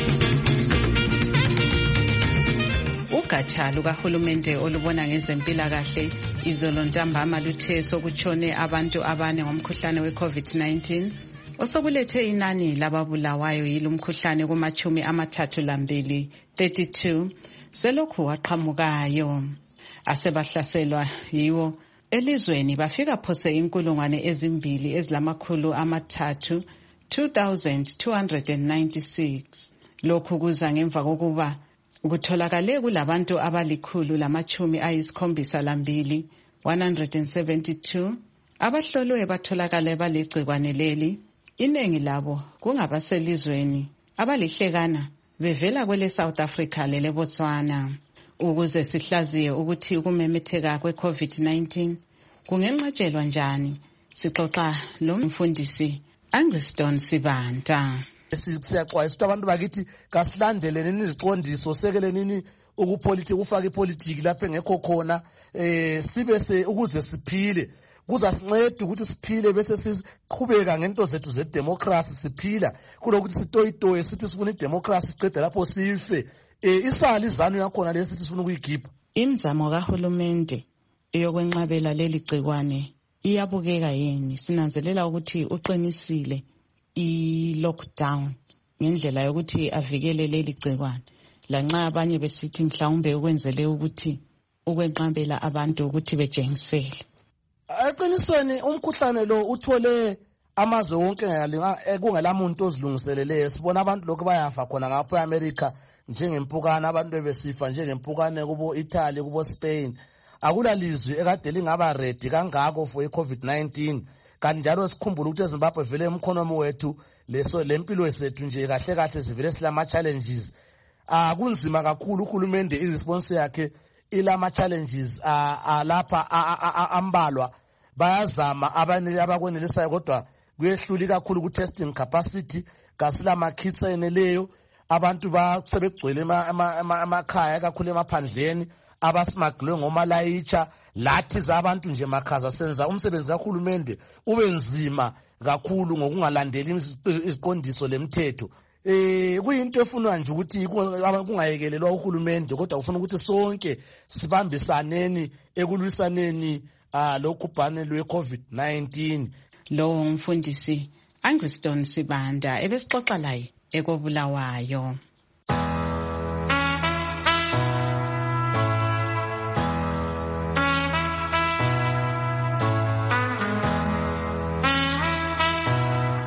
Speaker 2: Ugatsha lukahulumende olubona ngezempilakahle izolo ntambama luthe sokutshone abantu abane ngomkhuhlane we-COVID nineteen osokulethe inani lababulawayo yilo mkhuhlane kumachumi amathathu lambili thirty-two selokhu waqhamukayo. Asebahlaselwa yiwo elizweni bafika phose inkulungwane ezimbili ezilamakhulu amathathu two thousand two hundred ninety-six. Lokhu kuza ngemva kokuba kutholakale kulabantu abalikhulu lamachumi ayisikhombisa lambili one hundred seventy-two abahlolwe batholakale balegcikwane leli. Iningi labo kungabaselizweni abalihlekana bevela kwele South Africa lele Botswana. Ukuze sihlaziye ukuthi ukumemetheka kwe-COVID nineteen kungenqatshelwa njani, sixoxa lo mfundisi Angliston Sibanda.
Speaker 17: Siyaxwayisa ukuthi abantu bakithi kasilandele nini iziqondiso, sekele nini ukupolitiki, ufake ipolitiki lapho engekho khona, eh sibe se ukuze siphile. Kuza sincede ukuthi siphile bese siqhubeka ngento zethu zedemocracy, siphila kulokuthi sitoyitoye sithi sifuna idemocracy siqede lapho sife. Eh isali izanu yakhona lesithi sifuna ukuyikhipha.
Speaker 2: Imizamo kahulumende eyokwenqabela leli gcikwane iyabukeka yini? Sinanzelela ukuthi uqinisile i-lockdown ngendlela yokuthi avikele leli gcikwane, lanxa abanye besithi mhlawumbe ukwenzele ukuthi ukwenqabela abantu ukuthi betshengisele.
Speaker 17: Eqinisweni umkhuhlane lo uthole amazwe wonke kungelamuntu ozilungiseleleyo. Sibona abantu lokho bayafa khona ngapho eAmerica njengempukane, abantu besifa njengempukane kubo Italy, kubo Spain. Akula lizwe ekade lingaba ready kangako for i-COVID nineteen. Kanti njalo sikhumbula ukuthi eZimbabwe vele emkhonomi wethu leso lempilo sethu nje kahle kahle sivele silama challenges. Ah kunzima kakhulu uhulumende iresponse yakhe ilama challenges alapha ambalwa. Bayazama abanye abakwenelisayo kodwa kuyehluli kakhulu ku-testing capacity, kasila makits eneleyo, abantu basebegcwele emakhaya kakhulu emaphandleni, abasimaglwe ngomalayitsha. Lathi zabantu nje makhaza senza umsebenzi kahulumende ube nzima kakhulu ngokungalandeli iziqondiso lemthetho. Eh kuyinto efunwa nje ukuthi kungayekelelwa uhulumende, kodwa ufuna ukuthi sonke sibambisaneni ekulwisaneni lokubhane lwe-COVID nineteen.
Speaker 2: Lo umfundisi Angliston Sibanda ebesixoxa laye ekobulawayo.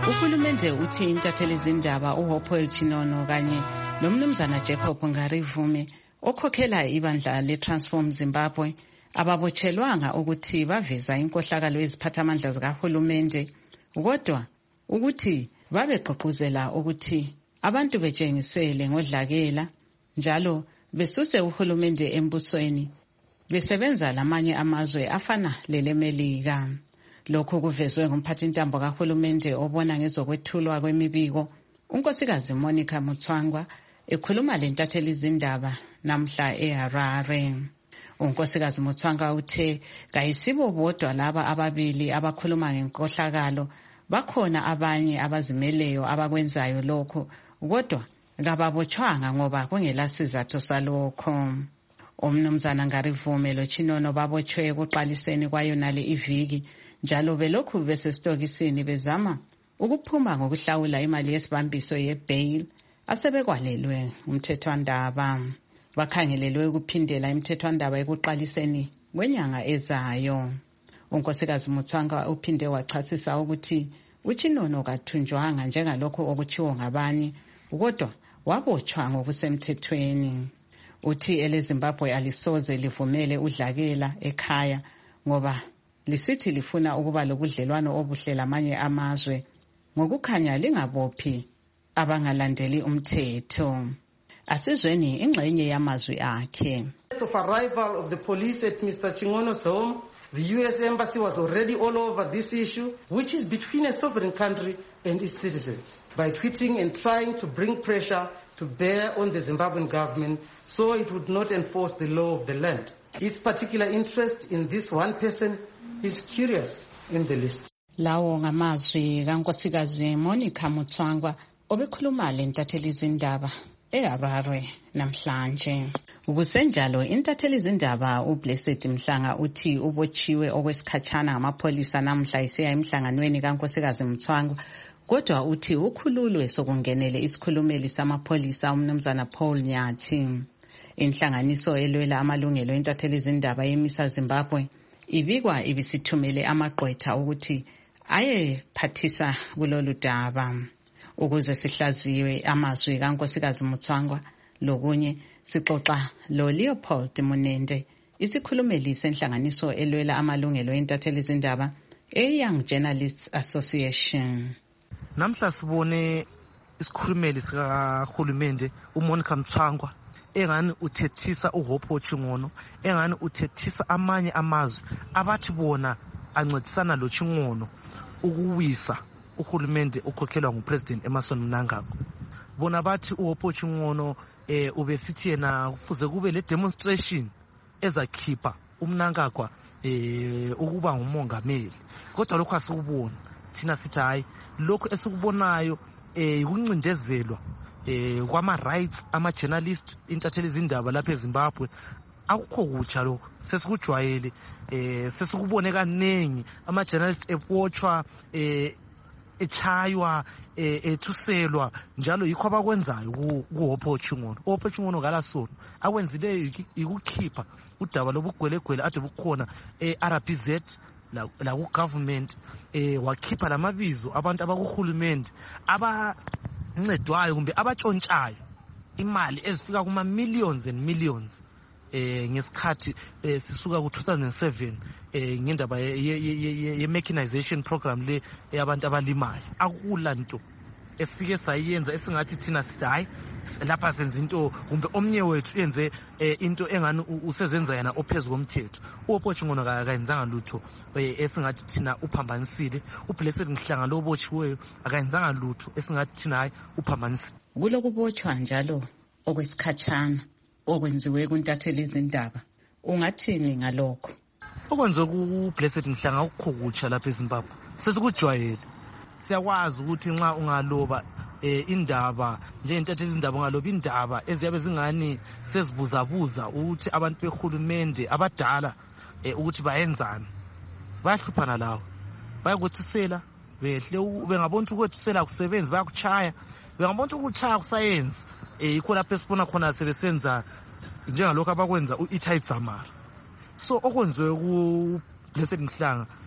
Speaker 19: Uhulumende uthi intatheli zindaba uHopewell Chinono kanye nomnumzana Jacob Ngarivume okhokhela ibandla leTransform Zimbabwe ababotshelwanga ukuthi baveza inkohlakalo eziphathamandla zikahulumende, kodwa ukuthi babegqugquzela ukuthi abantu betshengisele ngodlakela njalo besuse uhulumende embusweni besebenza lamanye amazwe afana lelemelika. Lokho kuvezwe ngumphathintambo kahulumende obona ngezokwethulwa kwemibiko unkosikazi Monica Mutswangwa ekhuluma lentatheli zindaba namhla eHarare. Unkosikazi Mutswangwa uthe kayisibo bodwa laba ababili abakhuluma ngenkohlakalo, bakhona abanye abazimeleyo abakwenzayo lokho, kodwa kababotshwanga ngoba kungela sizathu salokho. Umnumzana Ngarivume loChinono babotshwe ekuqaliseni kwayonale iviki njalo belokhu besesitokisini bezama ukuphuma ngokuhlawula imali yesibambiso ye-bail asebekwalelwe umthethwandaba. Bakhangelelwe ukuphindela imthethwandaba ekuqaliseni kwenyanga ezayo. Unkosikazi Mutswangwa uphinde wachasisa ukuthi uChinono kathunjwanga njengalokho okutshiwo ngabanye, kodwa wabotshwa ngokusemthethweni. Uthi eleZimbabwe alisoze livumele udlakela ekhaya ngoba lisithi lifuna ukuba lobudlelwano obuhle lamanye amazwe ngokukhanya lingabophi abangalandeli umthetho. Asizweni ingxenye yamazwi akhe.
Speaker 9: Of arrival of the police at Mister Chingono's home, the U S Embassy was already all over this issue, which is between a sovereign country and its citizens, by tweeting and trying to bring pressure to bear on the Zimbabwean government so it would not enforce the law of the land. Its particular interest in this one person is curious in the list.
Speaker 19: Lawo ngamazwi kankosikazi Monica Mutswangwa obekhuluma lentatheli zindaba eHarare namhlanje. Ukusenjalo intatheli zindaba uBlessed Mhlanga uthi ubotshiwe okwesikhatshana ngamapolisa namhla isiya emhlanganweni kankosikazi Mutswangwa, kodwa uthi ukhululwe sokungenele isikhulumeli samapolisa umnumzana Paul Nyathi. Inhlanganiso elwela amalungelo entatheli zindaba yemisa Zimbabwe ibikwa ibisithumele amagqwetha ukuthi ayephathisa kulolu daba. Ukuze sihlaziwe amazwi kankosikazi Mutswangwa lokunye sixoxa lo Leopold Munende, isikhulumeli senhlanganiso elwela amalungelo entatheli zindaba eYoung Journalists Association.
Speaker 18: Namhla sibone isikhulumeli sikahulumende uMonica Mutswangwa engani uthethisa uHopewell Chinono, engani uthethisa amanye amazwe abathi bona ancedisana lo Chinono ukuwisa uhulumende okhokhelwa nguPresident Emmerson Mnangagwa. Bona bathi uHopewell Chinono eh ubesithi yena kufuze kube le demonstration ezakhipha uMnangagwa eh ukuba ngumongameli, kodwa lokho asikubona. Thina sithi hayi, lokho esikubonayo eh ukuncindezelwa eh kwama rights ama journalist intatheli zindaba lapha eZimbabwe akukho kutsha lokho, sesikujwayele eh sesikubone kanengi ama journalists ebotshwa eh echaywa ethuselwa njalo yikho abakwenzayo kuHopewell Chinono. uHopewell Chinono ngalasono akwenzile ikukhipha udaba lobugwelegwele ade bukhona eR B Z la ku government eh wakhipha lamabizo abantu abakuhulumende abancedwayo kumbe abatshontshwayo imali ezifika kuma millions and millions eh ngesikhathi sisuka ku two thousand seven eh ngendaba ye mechanization program le yabantu abalimayo. Akulanto esike sayenza esingathi thina sithi hayi lapha senza into kumbe omnye wethu yenze into engani usezenza yena ophezulu komthetho. uHopewell Chinono akayenzanga lutho esingathi thina uphambanisile. uBlessed Mhlanga lo botshiweyo akayenzanga lutho esingathi thina hayi uphambanisile.
Speaker 19: Kulokubotshwa njalo okwesikhatshana okwenziwe kuntatheli izindaba, ungathini ngalokho?
Speaker 18: Okwenziwe kuBlessed Mhlanga ukukhukutsha lapha eZimbabwe sesikujwayele. Siyakwazi ukuthi nxa ungaloba eh indaba njengentatheli izindaba ungaloba indaba eziyabe zingani sezibuzabuza ukuthi abantu behulumende abadala eh ukuthi bayenzani, bayahluphana lawo, bayakuthisela behle bengabona ukuthi sela kusebenza bayakuchaya, bengabona ukuthi kusayenza eh ikho lapho esibona khona sebesenza njengalokho abakwenza uItai Dzamara. So okwenziwe kuBlessed Mhlanga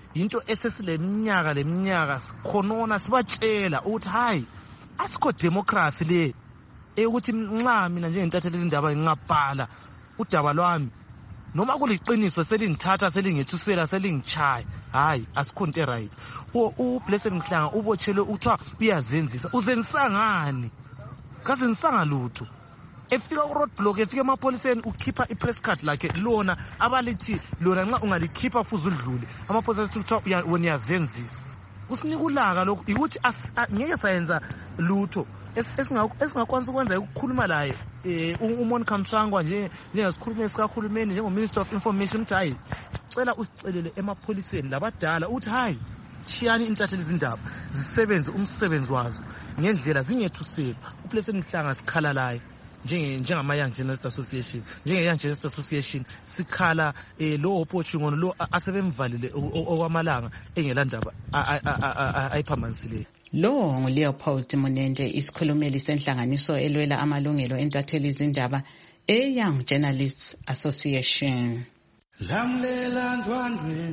Speaker 18: into esesileminyaka leminyaka sikhonona sibatshela ukuthi hayi asikho democracy le ukuthi nxa mina njengentatheli izindaba ngingabhala udaba lwami noma kuliqiniso selingithatha selingethusela selingichaya hayi asikho into right. u Blessed Mhlanga ubotshele uthiwa uyazenzisa uzensangani kazenisanga lutho efika ku roadblock efika emapholiseni ukhipha ipress card lakhe lona abalithi lona nxa ungalikhipha futhi udlule amaphoyisa kuthiwa wena uyazenzisa kusinika ulaka lokho ukuthi ngeke sayenza lutho esingakwanisa ukwenza ukukhuluma laye uMonica Mshangwa nje njengesikhulumeli sikaHulumeni njengoMinister of Information uthi hayi sicela usicelele emapholiseni labadala uthi hayi shiyani intatheli izindaba zisebenze umsebenzi wazo ngendlela zingethusela. uBlessed Mhlanga sikhala laye njengama Young Journalists Association njenge Young Journalists Association sikhala lo Opochungono lo asebemvalile okwamalanga engelandaba ayiphambanisile.
Speaker 19: Lo nguLeopold Munende isikhulumeli senhlanganiso elwela amalungelo entatheli izindaba eYoung Journalists Association.
Speaker 20: Lamlela ndwandwe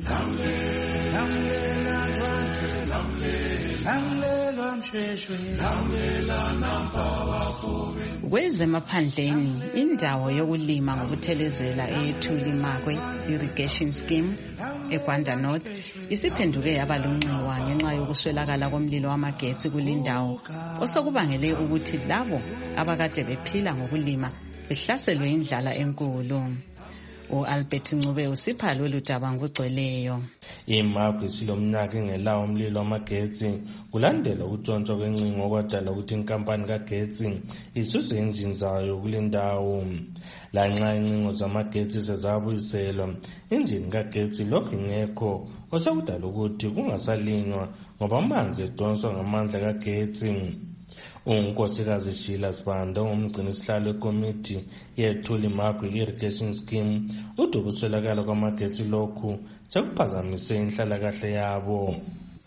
Speaker 20: lamlela ndwandwe lamlela msheshwe lamlela nampawa fuwe.
Speaker 19: Kwezemaphandleni indawo yokulima ngokuthelezela eThuli Makwe irrigation scheme eGwanda North isiphenduke yaba lunxiwa ngenxa yokuswelakala komlilo wamagetsi kulindawo osokubangele ukuthi labo abakade bephila ngokulima behlaselwe indlala enkulu. u-Albert Ncube usipha lolu daba ngokugcweleyo.
Speaker 21: iMakwe silomnyaka engelawo umlilo wamagetsi kulandela ukutshontshwa kwencingo okwadala ukuthi inkampani kagetsi isuse injini zayo kulendawo. Lanxa incingo zamagetsi sezabuyiselwa injini kagetsi lokhu ingekho osekudala ukuthi kungasalinywa ngoba amanzi edonswa ngamandla kagetsi. uNkosikazi Sheila Sibanda ungumgcini sihlalo wekomiti yeThuli Makwe irrigation scheme uthi ukuswelakala kwamagetsi lokhu sekuphazamise inhlalakahle yabo.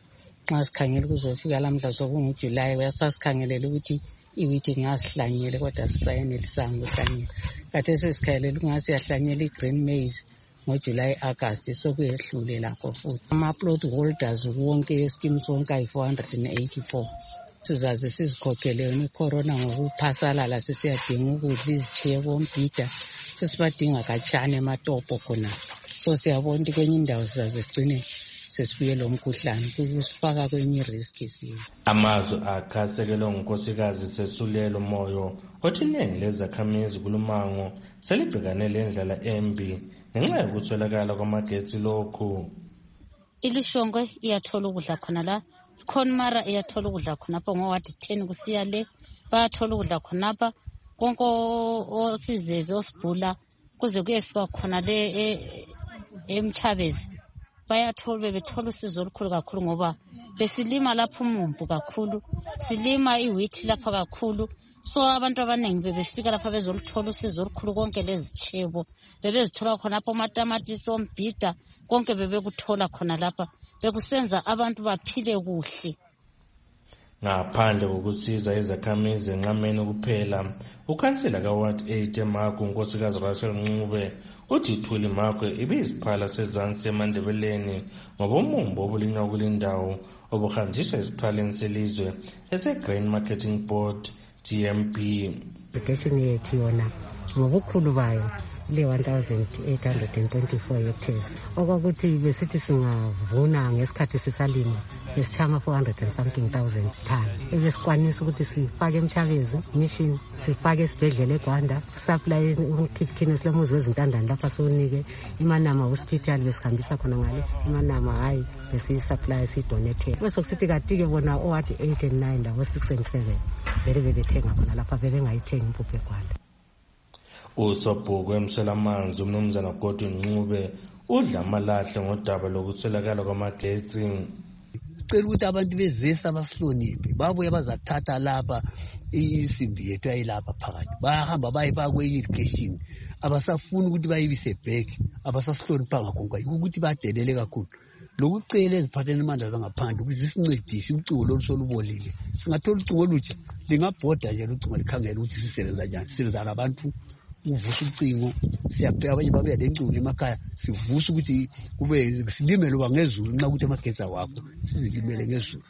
Speaker 22: Nxa sikhangela kuzofika lamhla sokunguJulayi uyasasikhangela ukuthi iwithi ngasihlanyele kodwa sisayenelisanga ukuhlanyela. Kade sesikhayelela ukungasi yahlanyela igreen maize ngoJuly August sokuyehlule lakho futhi. Ama-plot holders wonke escheme sonke ayi-four hundred eighty-four. Sizaze sizikhokhele icorona ngokuphasalala sesiyadinga ukudla izitshebo ombhida sesibadinga khatshana ematopo khona. So siyabona ukuthi kwenye indawo sizaze sigcine sesibuye lo mkhuhlane kusifaka kwenye risk siyo.
Speaker 21: Amazwi akhasekelwe ngunkosikazi Sesulelo Moyo othi iningi lezakhamizi kulumango selibhekane lendlela embi ngenxa yokuswelakala kwamagetsi lokhu.
Speaker 23: Ilushongwe iyathola ukudla khona la, Khonmara iyathola ukudla khonapha ngowadi ten kusiya le, bayathola ukudla khonapha konke osizeze osibhula kuze kuyefika khona le eMchabezi. Bayathola bebethola usizo olukhulu kakhulu ngoba besilima lapha umumbu kakhulu, silima iwheat lapha kakhulu. So abantu abaningi bebefika lapha bezoluthola usizo olukhulu konke lezitshebo bebezithola khonapha amatamatisi ombhida konke bebekuthola khona lapha bekusenza abantu baphile kuhle.
Speaker 21: Ngaphandle kokusiza izakhamizi enqameni kuphela ukhansela kaWard eight eMakwe unkosikazi Rachel Ncube uthi iThuli Makwe ibiyisiphala sezansi eMandebeleni ngoba umumbu obulinywa kulindawo obuhanjiswa esiphaleni selizwe ese-Grain Marketing Board G M B.
Speaker 22: Irrigation yethu yona ngobukhulu bayo le one thousand eight hundred twenty-four hectares okwakuthi besithi singavuna ngesikhathi sisalima besithama four hundred and something thousand ton. Ebesikwanisa ukuthi sifake eMchabezi mission, sifake esibhedlela eGwanda, supply ukhiphikini silemuzo ezintandane lapha sonike iManama hospital besihambisa khona ngale iManama hayi besiyisupply sidonate. Bese kusithi katike bona owadi eight and nine labo six and seven bele bebethenga khona lapha bebengayithenga impuphu eGwanda.
Speaker 21: Usobhuku emselamanzi umnumzana Godwin Ncube udla amalahle ngodaba lokuswelakala kwamagetsi.
Speaker 24: Sicela ukuthi abantu bezesa abasihloniphe babuye bazathatha lapha isimbi yethu ayilapha phakathi bayahamba bayifaka kwe-irrigation abasafuni ukuthi bayibise back abasasihlonipha ngakho ukuthi badelele kakhulu. Lokucela eziphatheni amandla zangaphandle ukuthi sisincedise ucingo lolusolubolile singathola ucingo olutsha lingabhoda nje ucingo likhangela ukuthi sisebenza njani sisebenza nabantu uvusa ucingo siyabheka abanye babuya lenculo emakhaya sivusa ukuthi kube silimele wa ngezulu nxa ukuthi amagetsi awakho sizilimele ngezulu.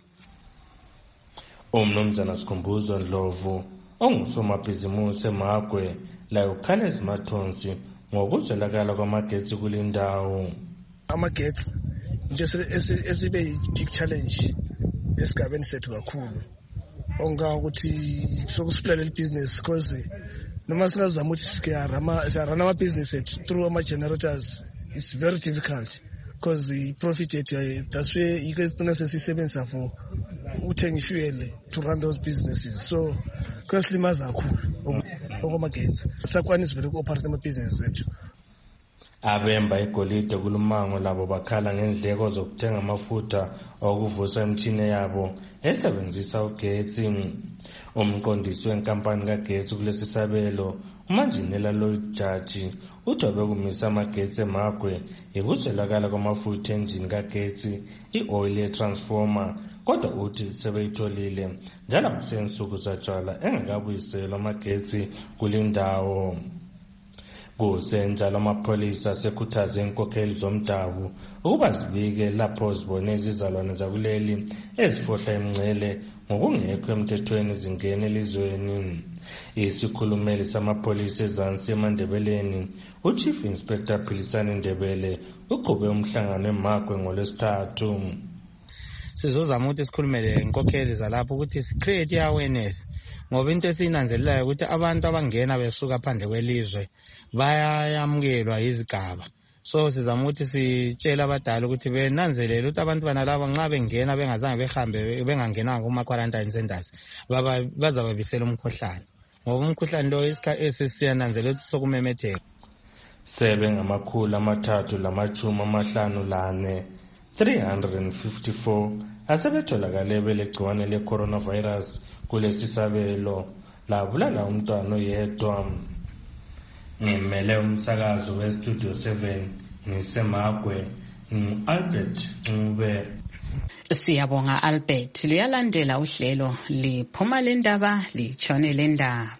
Speaker 21: Umnumzana Sikhumbuzo Ndlovu ongusomabhizimusi eMagwe la uKhalezi Mathonsi ngokuzwelakala kwamagetsi kule ndawo.
Speaker 3: Amagetsi nje esibe big challenge esigabeni sethu kakhulu onga ukuthi sokusiplana le business because noma singazama ukuthi siyarama siyarana ama business ethu through ama generators it's very difficult because the profit ethu that's where you guys don't sisebenzisa for uthenga fuel to run those businesses so kwesilimaza kakhulu okwamagetsi sakwanisa vele ku-operate ama business ethu.
Speaker 21: Abemba igolide kulumango labo bakhala ngendleko zokuthenga amafutha okuvusa imithini yabo esebenzisa ugetsi. Umqondisi wenkampani kagetsi kulesi sabelo uManjinela Lloyd Jaji uthobe kumisa amagetsi eMagwe ikuzwelakala kwamafutha engine kagetsi i-oil transformer kodwa uthi sebeyitholile njalo kusensuku zatshwala engakabuyiselwa amagetsi kule ndawo. Kusenjalo amapholisa sekhuthaze inkokheli zomdabu ukuba zibike lapho zibone izizalwane zakuleli ezifohla imngcele ngokungekho emthethweni zingene elizweni. Isikhulumeli samapholisa ezansi eMandebeleni uChief Inspector Philisani Ndebele uqhube umhlangano eMagwe ngolwesithathu.
Speaker 4: Sizozama ukuthi sikhulumele inkokheli zalapho ukuthi si-create i-awareness ngoba into esiyinanzelelayo ukuthi abantu abangena besuka phandle kwelizwe bayayamukelwa izigaba. So sizama ukuthi sitshela abadala ukuthi benanzelele ukuthi abantu banalabo nxa bengena bengazange behambe bengangenanga kuma-quarantine centers bazababisela umkhuhlane ngoba umkhuhlane lo esisiyananzelela ukuthi sokumemetheka.
Speaker 21: Sebe ngamakhulu amathathu lamachumi amahlanu lane three hundred fifty-four asebetholakale belegciwane le-coronavirus kulesi sabelo labulala umntwana oyedwa. Ngimele umsakazo we-Studio seven ngiseMagwe ngu-Albert Ncube.
Speaker 19: Siyabonga Albert. Luyalandela uhlelo liphuma le ndaba litshone le ndaba.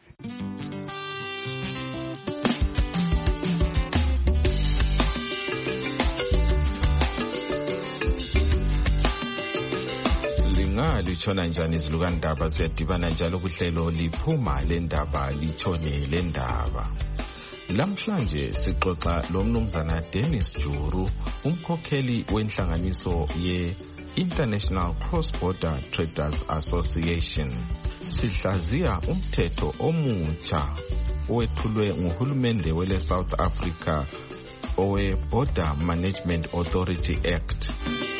Speaker 6: Litshona njani izilukandaba siyadibana njalo kuhlelo liphuma le ndaba litshone le ndaba. Lamhlanje sixoxa lo mnumzana Dennis Juru umkhokheli wenhlanganiso ye International Cross Border Traders Association. Sihlaziya umthetho omutsha owethulwe nguhulumende wele South Africa owe Border Management Authority Act.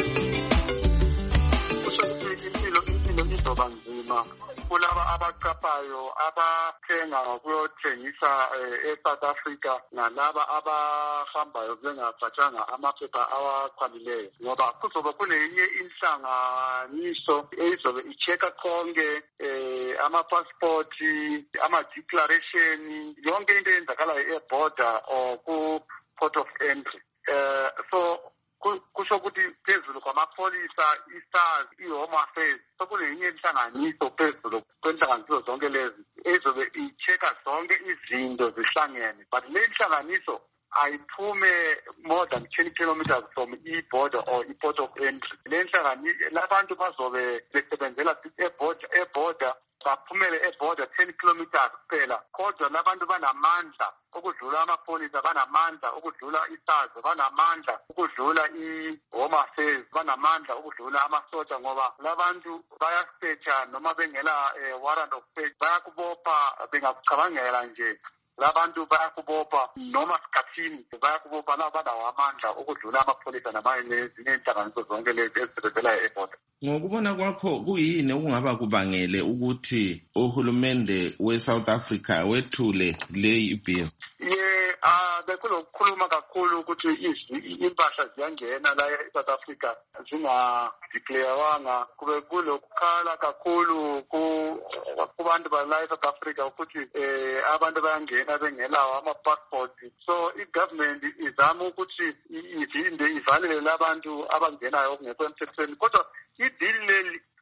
Speaker 10: Kulaba abaqaphayo abathenga ngokuyothengisa e-South Africa nalaba abahambayo bengathathanga amaphepha awakwanileyo ngoba kuzobe kunenye inhlanganiso ezobe i-check-a konke ama-passport, ama-declaration, yonke into eyenzakalayo e-border or ku-port of entry. So kusho ukuthi phezulu kwamapholisa, i-SARS, i-Home Affairs sokunenye inhlanganiso phezulu kwenhlanganiso zonke lezi ezobe i-check-a zonke izinto zihlangene, but le inhlanganiso ayiphume more than ten kilometers from i-border or i-port of entry. Le inhlanganiso labantu bazobe besebenzela e-border e-border baphumele e-border ten kilometers kuphela kodwa labantu banamandla ukudlula amapholisa, banamandla ukudlula i-SARS, banamandla ukudlula i-Home Affairs, banamandla ukudlula amasotsha ngoba labantu bayasearcha noma bengela warrant of search bayakubopha bengakucabangela nje. Labantu bayakubopha noma sikhathini bayakubopha labo banawo amandla ukudlula amapholisa namanye nezinhlanganiso zonke lezi ezisebenzela e-border.
Speaker 25: Ngokubona kwakho kuyini okungaba kubangele ukuthi uhulumende we-South Africa wethule le bill?
Speaker 10: Ye ah bekulokukhuluma kakhulu ukuthi impahla ziyangena la e-South Africa zingadeclarewanga, kube kulokukhala kakhulu kubantu bala e-South Africa ukuthi eh abantu bayangena bengelawo ama-passport. So i-government izama ukuthi ivinde ivalele labantu abangenayo okungekho emthethweni kodwa i-bill leli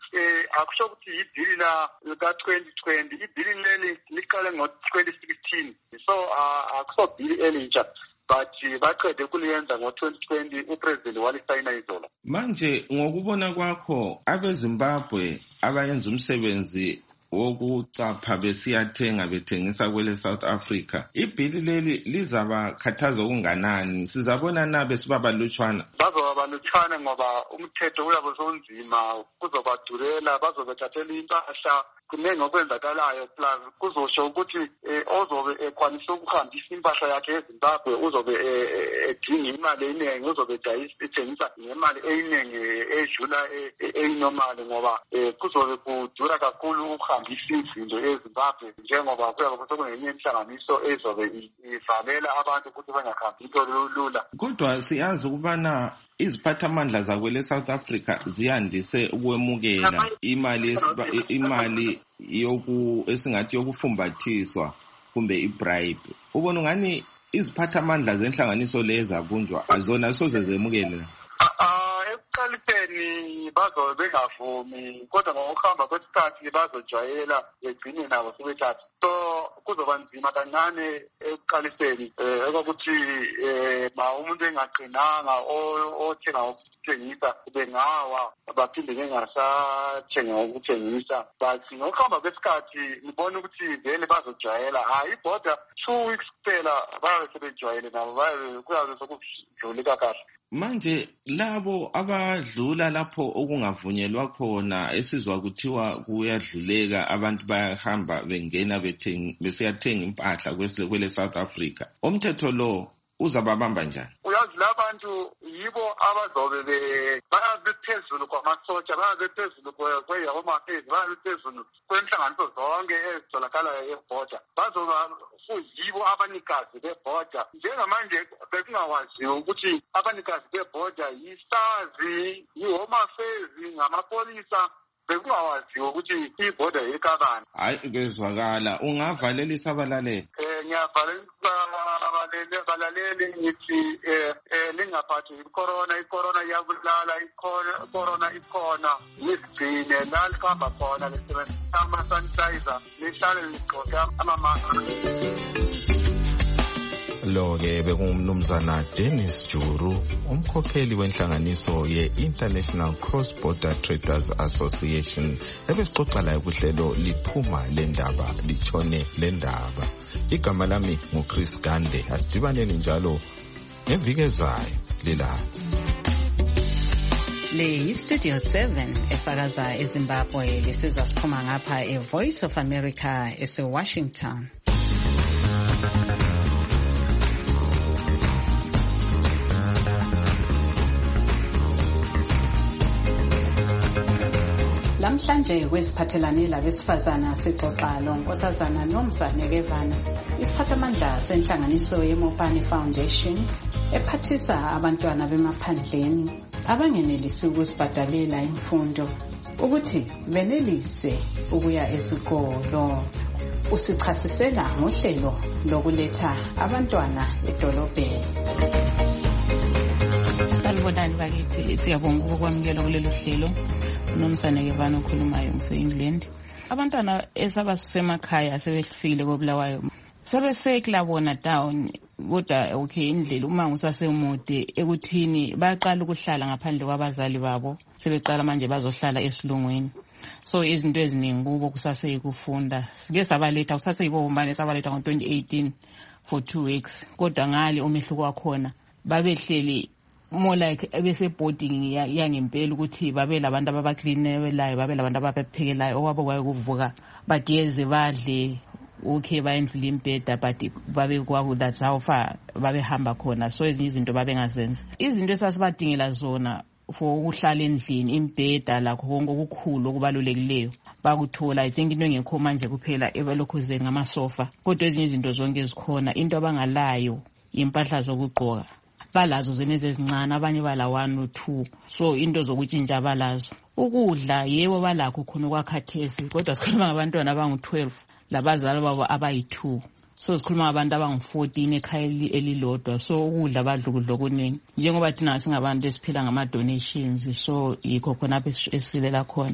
Speaker 10: eh akusho ukuthi ibhili la lika twenty twenty, ibhili leli liqale ngo twenty sixteen, so akuso bhili elintsha, but baqede kuliyenza ngo twenty twenty, upresident walisayina izolo.
Speaker 25: Manje ngokubona kwakho abeZimbabwe abayenza umsebenzi wokucapha besiyathenga bethengisa kwele South Africa, ibhili leli lizaba khathaza okunganani? Sizabona na besibabalutshwana?
Speaker 10: Bazoba balutshwana ngoba umthetho uyabe sonzima, kuzobadurela, bazobethathela impahla, kunenge okwenzakalayo, plus kuzosho ukuthi ozobe ekwanisa ukuhambisa impahla yakhe eZimbabwe uzobe edinga imali eningi, uzobe ethengisa ngemali eningi edlula eyinomali, ngoba kuzobe kudura kakhulu ukuhambisa izinto eZimbabwe, njengoba kuyabe kusekunenye inhlanganiso ezobe ivalela abantu ukuthi bangahambi into lula.
Speaker 25: Kodwa siyazi ukubana iziphathamandla zakwele South Africa ziyandise ukwemukela imali imali yoku esingathi yokufumbathiswa kumbe ibribe. Ubona ngani iziphathamandla zenhlanganiso leza bunjwa azona soze zemukele?
Speaker 10: Ekuqaliseni bazobe bengavumi, kodwa ngokuhamba kwesikhathi bazojwayela begcine nabo sebethatha. So kuzoba nzima kancane ekuqaliseni ekokuthi ma umuntu engaqinanga othenga ukuthengisa bengawa baphinde bengasathenga ukuthengisa. But ngokuhamba kwesikhathi ngibona ukuthi vele bazojwayela. Hayi ibhoda two weeks kuphela babe sebejwayele nabo, babe kuyabe sokudluleka kahle.
Speaker 25: Manje labo abadlula lapho okungavunyelwa khona, esizwa kuthiwa kuyadluleka, abantu bayahamba bengena besiyathenga impahla kwele South Africa, umthetho lo uzababamba njani?
Speaker 10: Uyazi labantu yibo abazobe bayabe phezulu kwamasotsha, bayabe phezulu kweyabo mafezi, bayabe phezulu kwenhlanganiso zonke ezitholakala ebhoda, bazoba kuyibo abanikazi bebhoda. Njengamanje bekungawaziwa ukuthi abanikazi bebhoda yisazi, yi-Home Affairs, ngamapolisa, bekungawaziwa ukuthi ibhoda yekabani.
Speaker 25: Hayi bezwakala, ungavalelisa abalaleli?
Speaker 10: Eh ngiyavalelisa abalaleli abalaleli ngithi eh lingaphathi icorona, icorona iyabulala, icorona ikhona, nizigcine la likhamba khona lisebenzisa ama-sanitizer, lihlale ligqoke ama-mask.
Speaker 6: Lo-ke bekungumnumzana Dennis Juru, umkhokheli wenhlanganiso ye-International Cross Border Traders Association, ebesixoxa layo kuhlelo liphuma lendaba litshone lendaba. Igama lami nguChris Gande, asidibaneni njalo ngeviki ezayo lilapha.
Speaker 19: Le yi-Studio seven esakaza eZimbabwe, lesizwa siphuma ngapha e-Voice of America ese-Washington. Lamhlanje kwesiphathelane labesifazana sixoxa lo nkosazana Nomzane Kevana, isiphathamandla senhlanganiso yeMopani Foundation ephathisa abantwana bemaphandleni abangenelisi ukuzibhadalela imfundo ukuthi benelise ukuya esikolo. Usichasisela ngohlelo lokuletha abantwana edolobheni.
Speaker 7: Sanibonani bakithi, siyabonga ukwamukela kulelo hlelo. Nomzane Kevana okhulumayo ngise-England. Abantwana esabasemakhaya sebefikile koBulawayo sebesekla bona down, kodwa okay indlela uma ngusasemude ekuthini baqala ukuhlala ngaphandle kwabazali babo, sebeqala manje bazohlala esilungwini. So izinto eziningi kubo kusaseyikufunda. Sike sabaletha kusaseyibombane sabaletha ngo twenty eighteen for two weeks, kodwa ngale umehluko wakhona babehleli more like ebese boarding yangempela ukuthi babe labantu ababacleanelayo, babe labantu abaphekelayo, okwabo kwaye kuvuka bageze badle, okay bayendlula impeda, but babe kwakula zawufa babehamba khona. So ezinye izinto babengazenza, izinto esasibadingela zona for ukuhlala endlini, impeda lakho konke okukhulu okubalulekileyo bakuthola. I think into engekho manje kuphela ebalokhuze ngamasofa, kodwa ezinye izinto zonke ezikhona. Into abangalayo impahla zokugqoka, balazo zeneze ezincane, abanye bala one or two, so into zokutshintsha balazo. Ukudla yebo balakho khona kwakhathesi, kodwa sikhuluma ngabantwana abangu twelve labazali babo abayi two, so sikhuluma ngabantu abangu fourteen ekhaya elilodwa. So ukudla badla ukudla okuningi, njengoba thina singabantu esiphila ngama donations, so yikho khona esilela khona.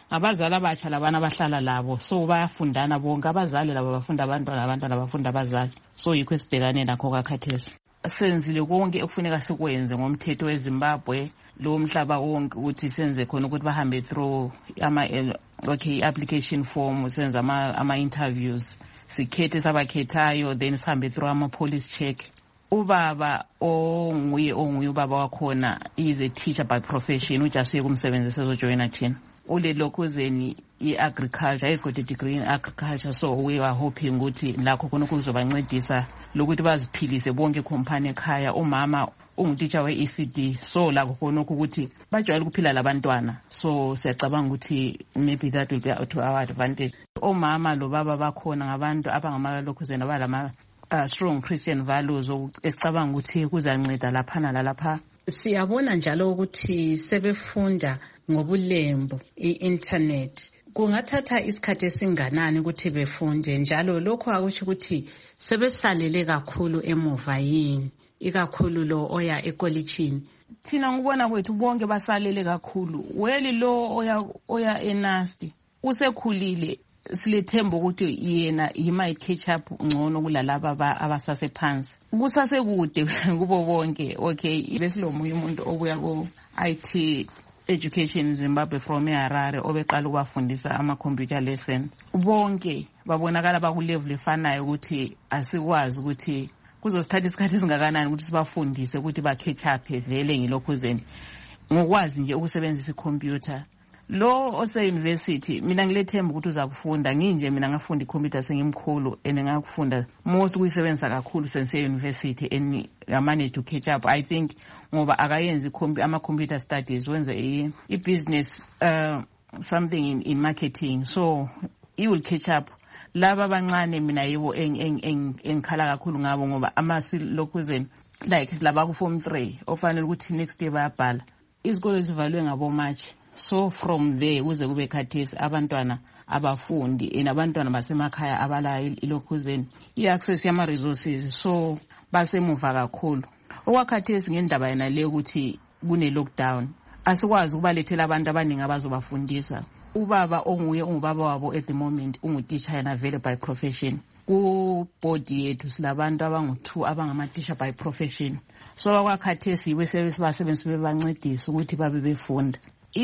Speaker 7: ngabazali abatsha labana abahlala labo, so bayafundana bonke, abazali labo bafunda abantwana, abantwana bafunda abazali. So yikho esibhekane nakho kakhathesi. Senzile konke okufuneka sikwenze ngomthetho weZimbabwe lo mhlaba wonke ukuthi senze khona ukuthi bahambe through ama okay application form, senze ama ama interviews, sikhethe sabakhethayo, then sihambe through ama police check. Ubaba onguye onguye ubaba wakhona is a teacher by profession, ujasuye kumsebenzi sezojoina thina. Ule lokhuzeni i-agriculture, he's got a degree in agriculture, so we are hoping ukuthi lakho khona kuzobancedisa lokuthi baziphilise bonke company ekhaya. Umama ungutitsha we-E C D, so lakho khona ukuthi bajwayele ukuphila labantwana, so siyacabanga ukuthi maybe that will be to our advantage. Omama lo baba bakhona ngabantu abangamalokhuzeni abalama uh, strong Christian values, esicabanga ukuthi kuzanceda laphana lalapha.
Speaker 19: Siyabona njalo ukuthi sebefunda ngobulembu i-internet. Kungathatha isikhathi esinganani ukuthi befunde njalo lokho akusho ukuthi sebesalele kakhulu emuva yini, ikakhulu lo oya ekolitshini?
Speaker 7: Thina ngubona kwethu bonke basalele kakhulu. Weli lo oya oya enasti usekhulile, silethemba ukuthi yena he might catch up ngcono kulalaba abasase phansi. Kusasekude kubo bonke. Okay, besilomunye umuntu obuya ku I T Education Zimbabwe from eHarare obeqala ukubafundisa ama computer lessons. Bonke babonakala bakulevel efanayo ukuthi asikwazi ukuthi kuzosithatha isikhathi esingakanani ukuthi sibafundise ukuthi ba catch up vele ngilokhuzeni ngokwazi nje ukusebenzisa icomputer. Lo ose university mina ngilethemba ukuthi uza kufunda, nginje mina ngafunda icomputer sengimkhulu ene ngakufunda most kuyisebenzisa kakhulu sense university and I managed to catch up. I think ngoba akayenzi ama computer studies, wenza i business uh, something in, in marketing, so he will catch up. Laba abancane mina yibo engikhala kakhulu ngabo ngoba amasilokhuzeni like silaba ku form three ofanele ukuthi next year bayabhala, izikole zivalwe ngabo March. So from there kuze kube khathesi abantwana abafundi enabantwana basemakhaya abala ilokhuzeni i-access yama resources, so basemuva kakhulu. Okwakhathesi ngendaba yena le ukuthi kune lockdown asikwazi ukubalethela abantu abaningi abazobafundisa. Ubaba onguye ungubaba wabo at the moment ungutitsha yena vele by profession. Ku board yethu silabantu abangu-two abangamatitsha by profession, so okwakhathesi basebenzi bebancedisa ukuthi babe befunda.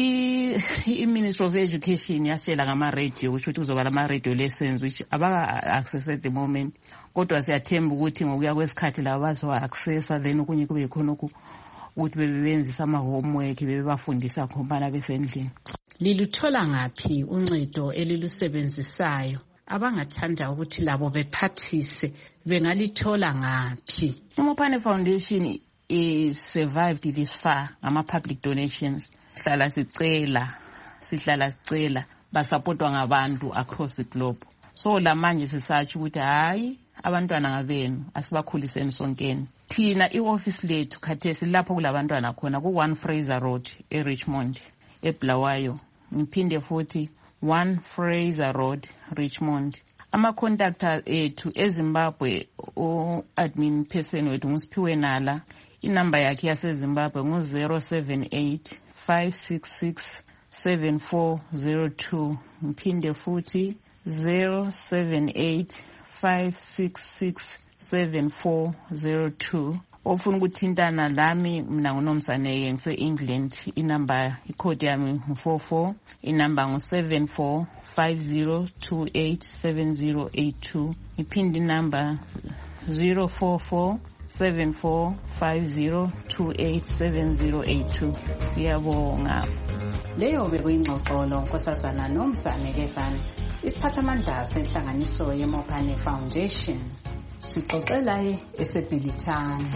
Speaker 7: I-Ministry of Education yasela ngama-radio kusho ukuthi kuzoba lama-radio lessons which abaka-access at the moment, kodwa siyathemba ukuthi ngokuya kwesikhathi labo bazowa-accessa, then okunye kube khona ukuthi bebebenzisa ama-homework bebebafundisa khompana besendlini.
Speaker 19: Liluthola ngaphi uncedo elilusebenzisayo abangathanda ukuthi labo bephathise bengalithola ngaphi?
Speaker 7: iMopane Foundation is survived this far ngama-public donations. Sihlala sicela sihlala sicela basupportwa ngabantu across the globe, so la manje sisatsho ukuthi hayi abantwana ngabenu asibakhuliseni sonkeni. Thina i-office lethu khathesi lapho kulabantwana khona ku one Fraser Road eRichmond eBulawayo, ngiphinde futhi one Fraser Road Richmond. Ama contactors ethu eZimbabwe, o admin person wethu nguSiphiwe Nala, inamba yakhe yaseZimbabwe ngu zero seven eight five six six seven four zero two, ngiphinde futhi zero seven eight five six six seven four zero two. Ofuna ukuthintana lami mina nguNomsaneke ngise-England, inamba ikhodi yami ngu four four, inamba ngu seven four five zero two eight seven zero eight two, iphinde inamba zero four four seven four five zero two eight seven zero eight two. Siyabonga.
Speaker 19: Leyo bekuyingxoxolo Nkosazana Nomsaneke Van, isiphathamandla senhlanganiso yeMopane Foundation, sixoxela eseBhilitane.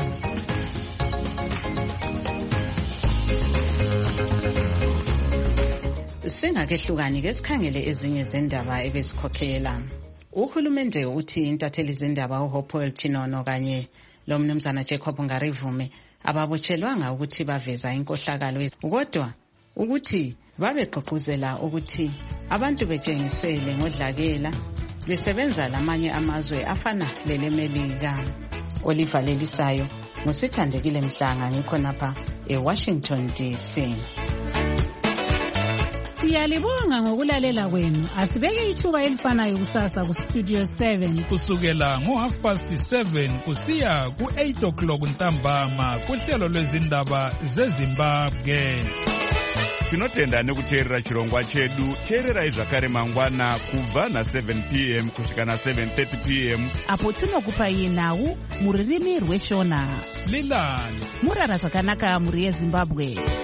Speaker 19: Singakehlukani ke sikhangele ezinye zendaba ebesikhokhela. Uhulumende uthi intatheli zendaba uHopewell Chinono kanye lo mnumzana Jacob Ngarivume ababotshelwanga ukuthi baveza inkohlakalo, kodwa ukuthi babegqugquzela ukuthi abantu betshengisele ngodlakela besebenza lamanye amazwe afana lelemelika. Oliver Lelisayo, ngusithandekile Mhlanga, ngikho napha eWashington D C.
Speaker 1: Siyalibonga ngokulalela kwenu. Asibeke ithuba elifanayo kusasa ku Studio seven
Speaker 15: kusukela ngo half past seven kusiya ku eight o'clock ntambama kuhlelo lwezindaba zeZimbabwe.
Speaker 8: Tinotenda nekuteerera chirongwa chedu. Teererai zvakare mangwana kubva na seven p m kusvika na seven thirty p m
Speaker 2: apo tinokupai nhau muririmi rweshona.
Speaker 15: Lilani
Speaker 2: murara zvakanaka muri yeZimbabwe.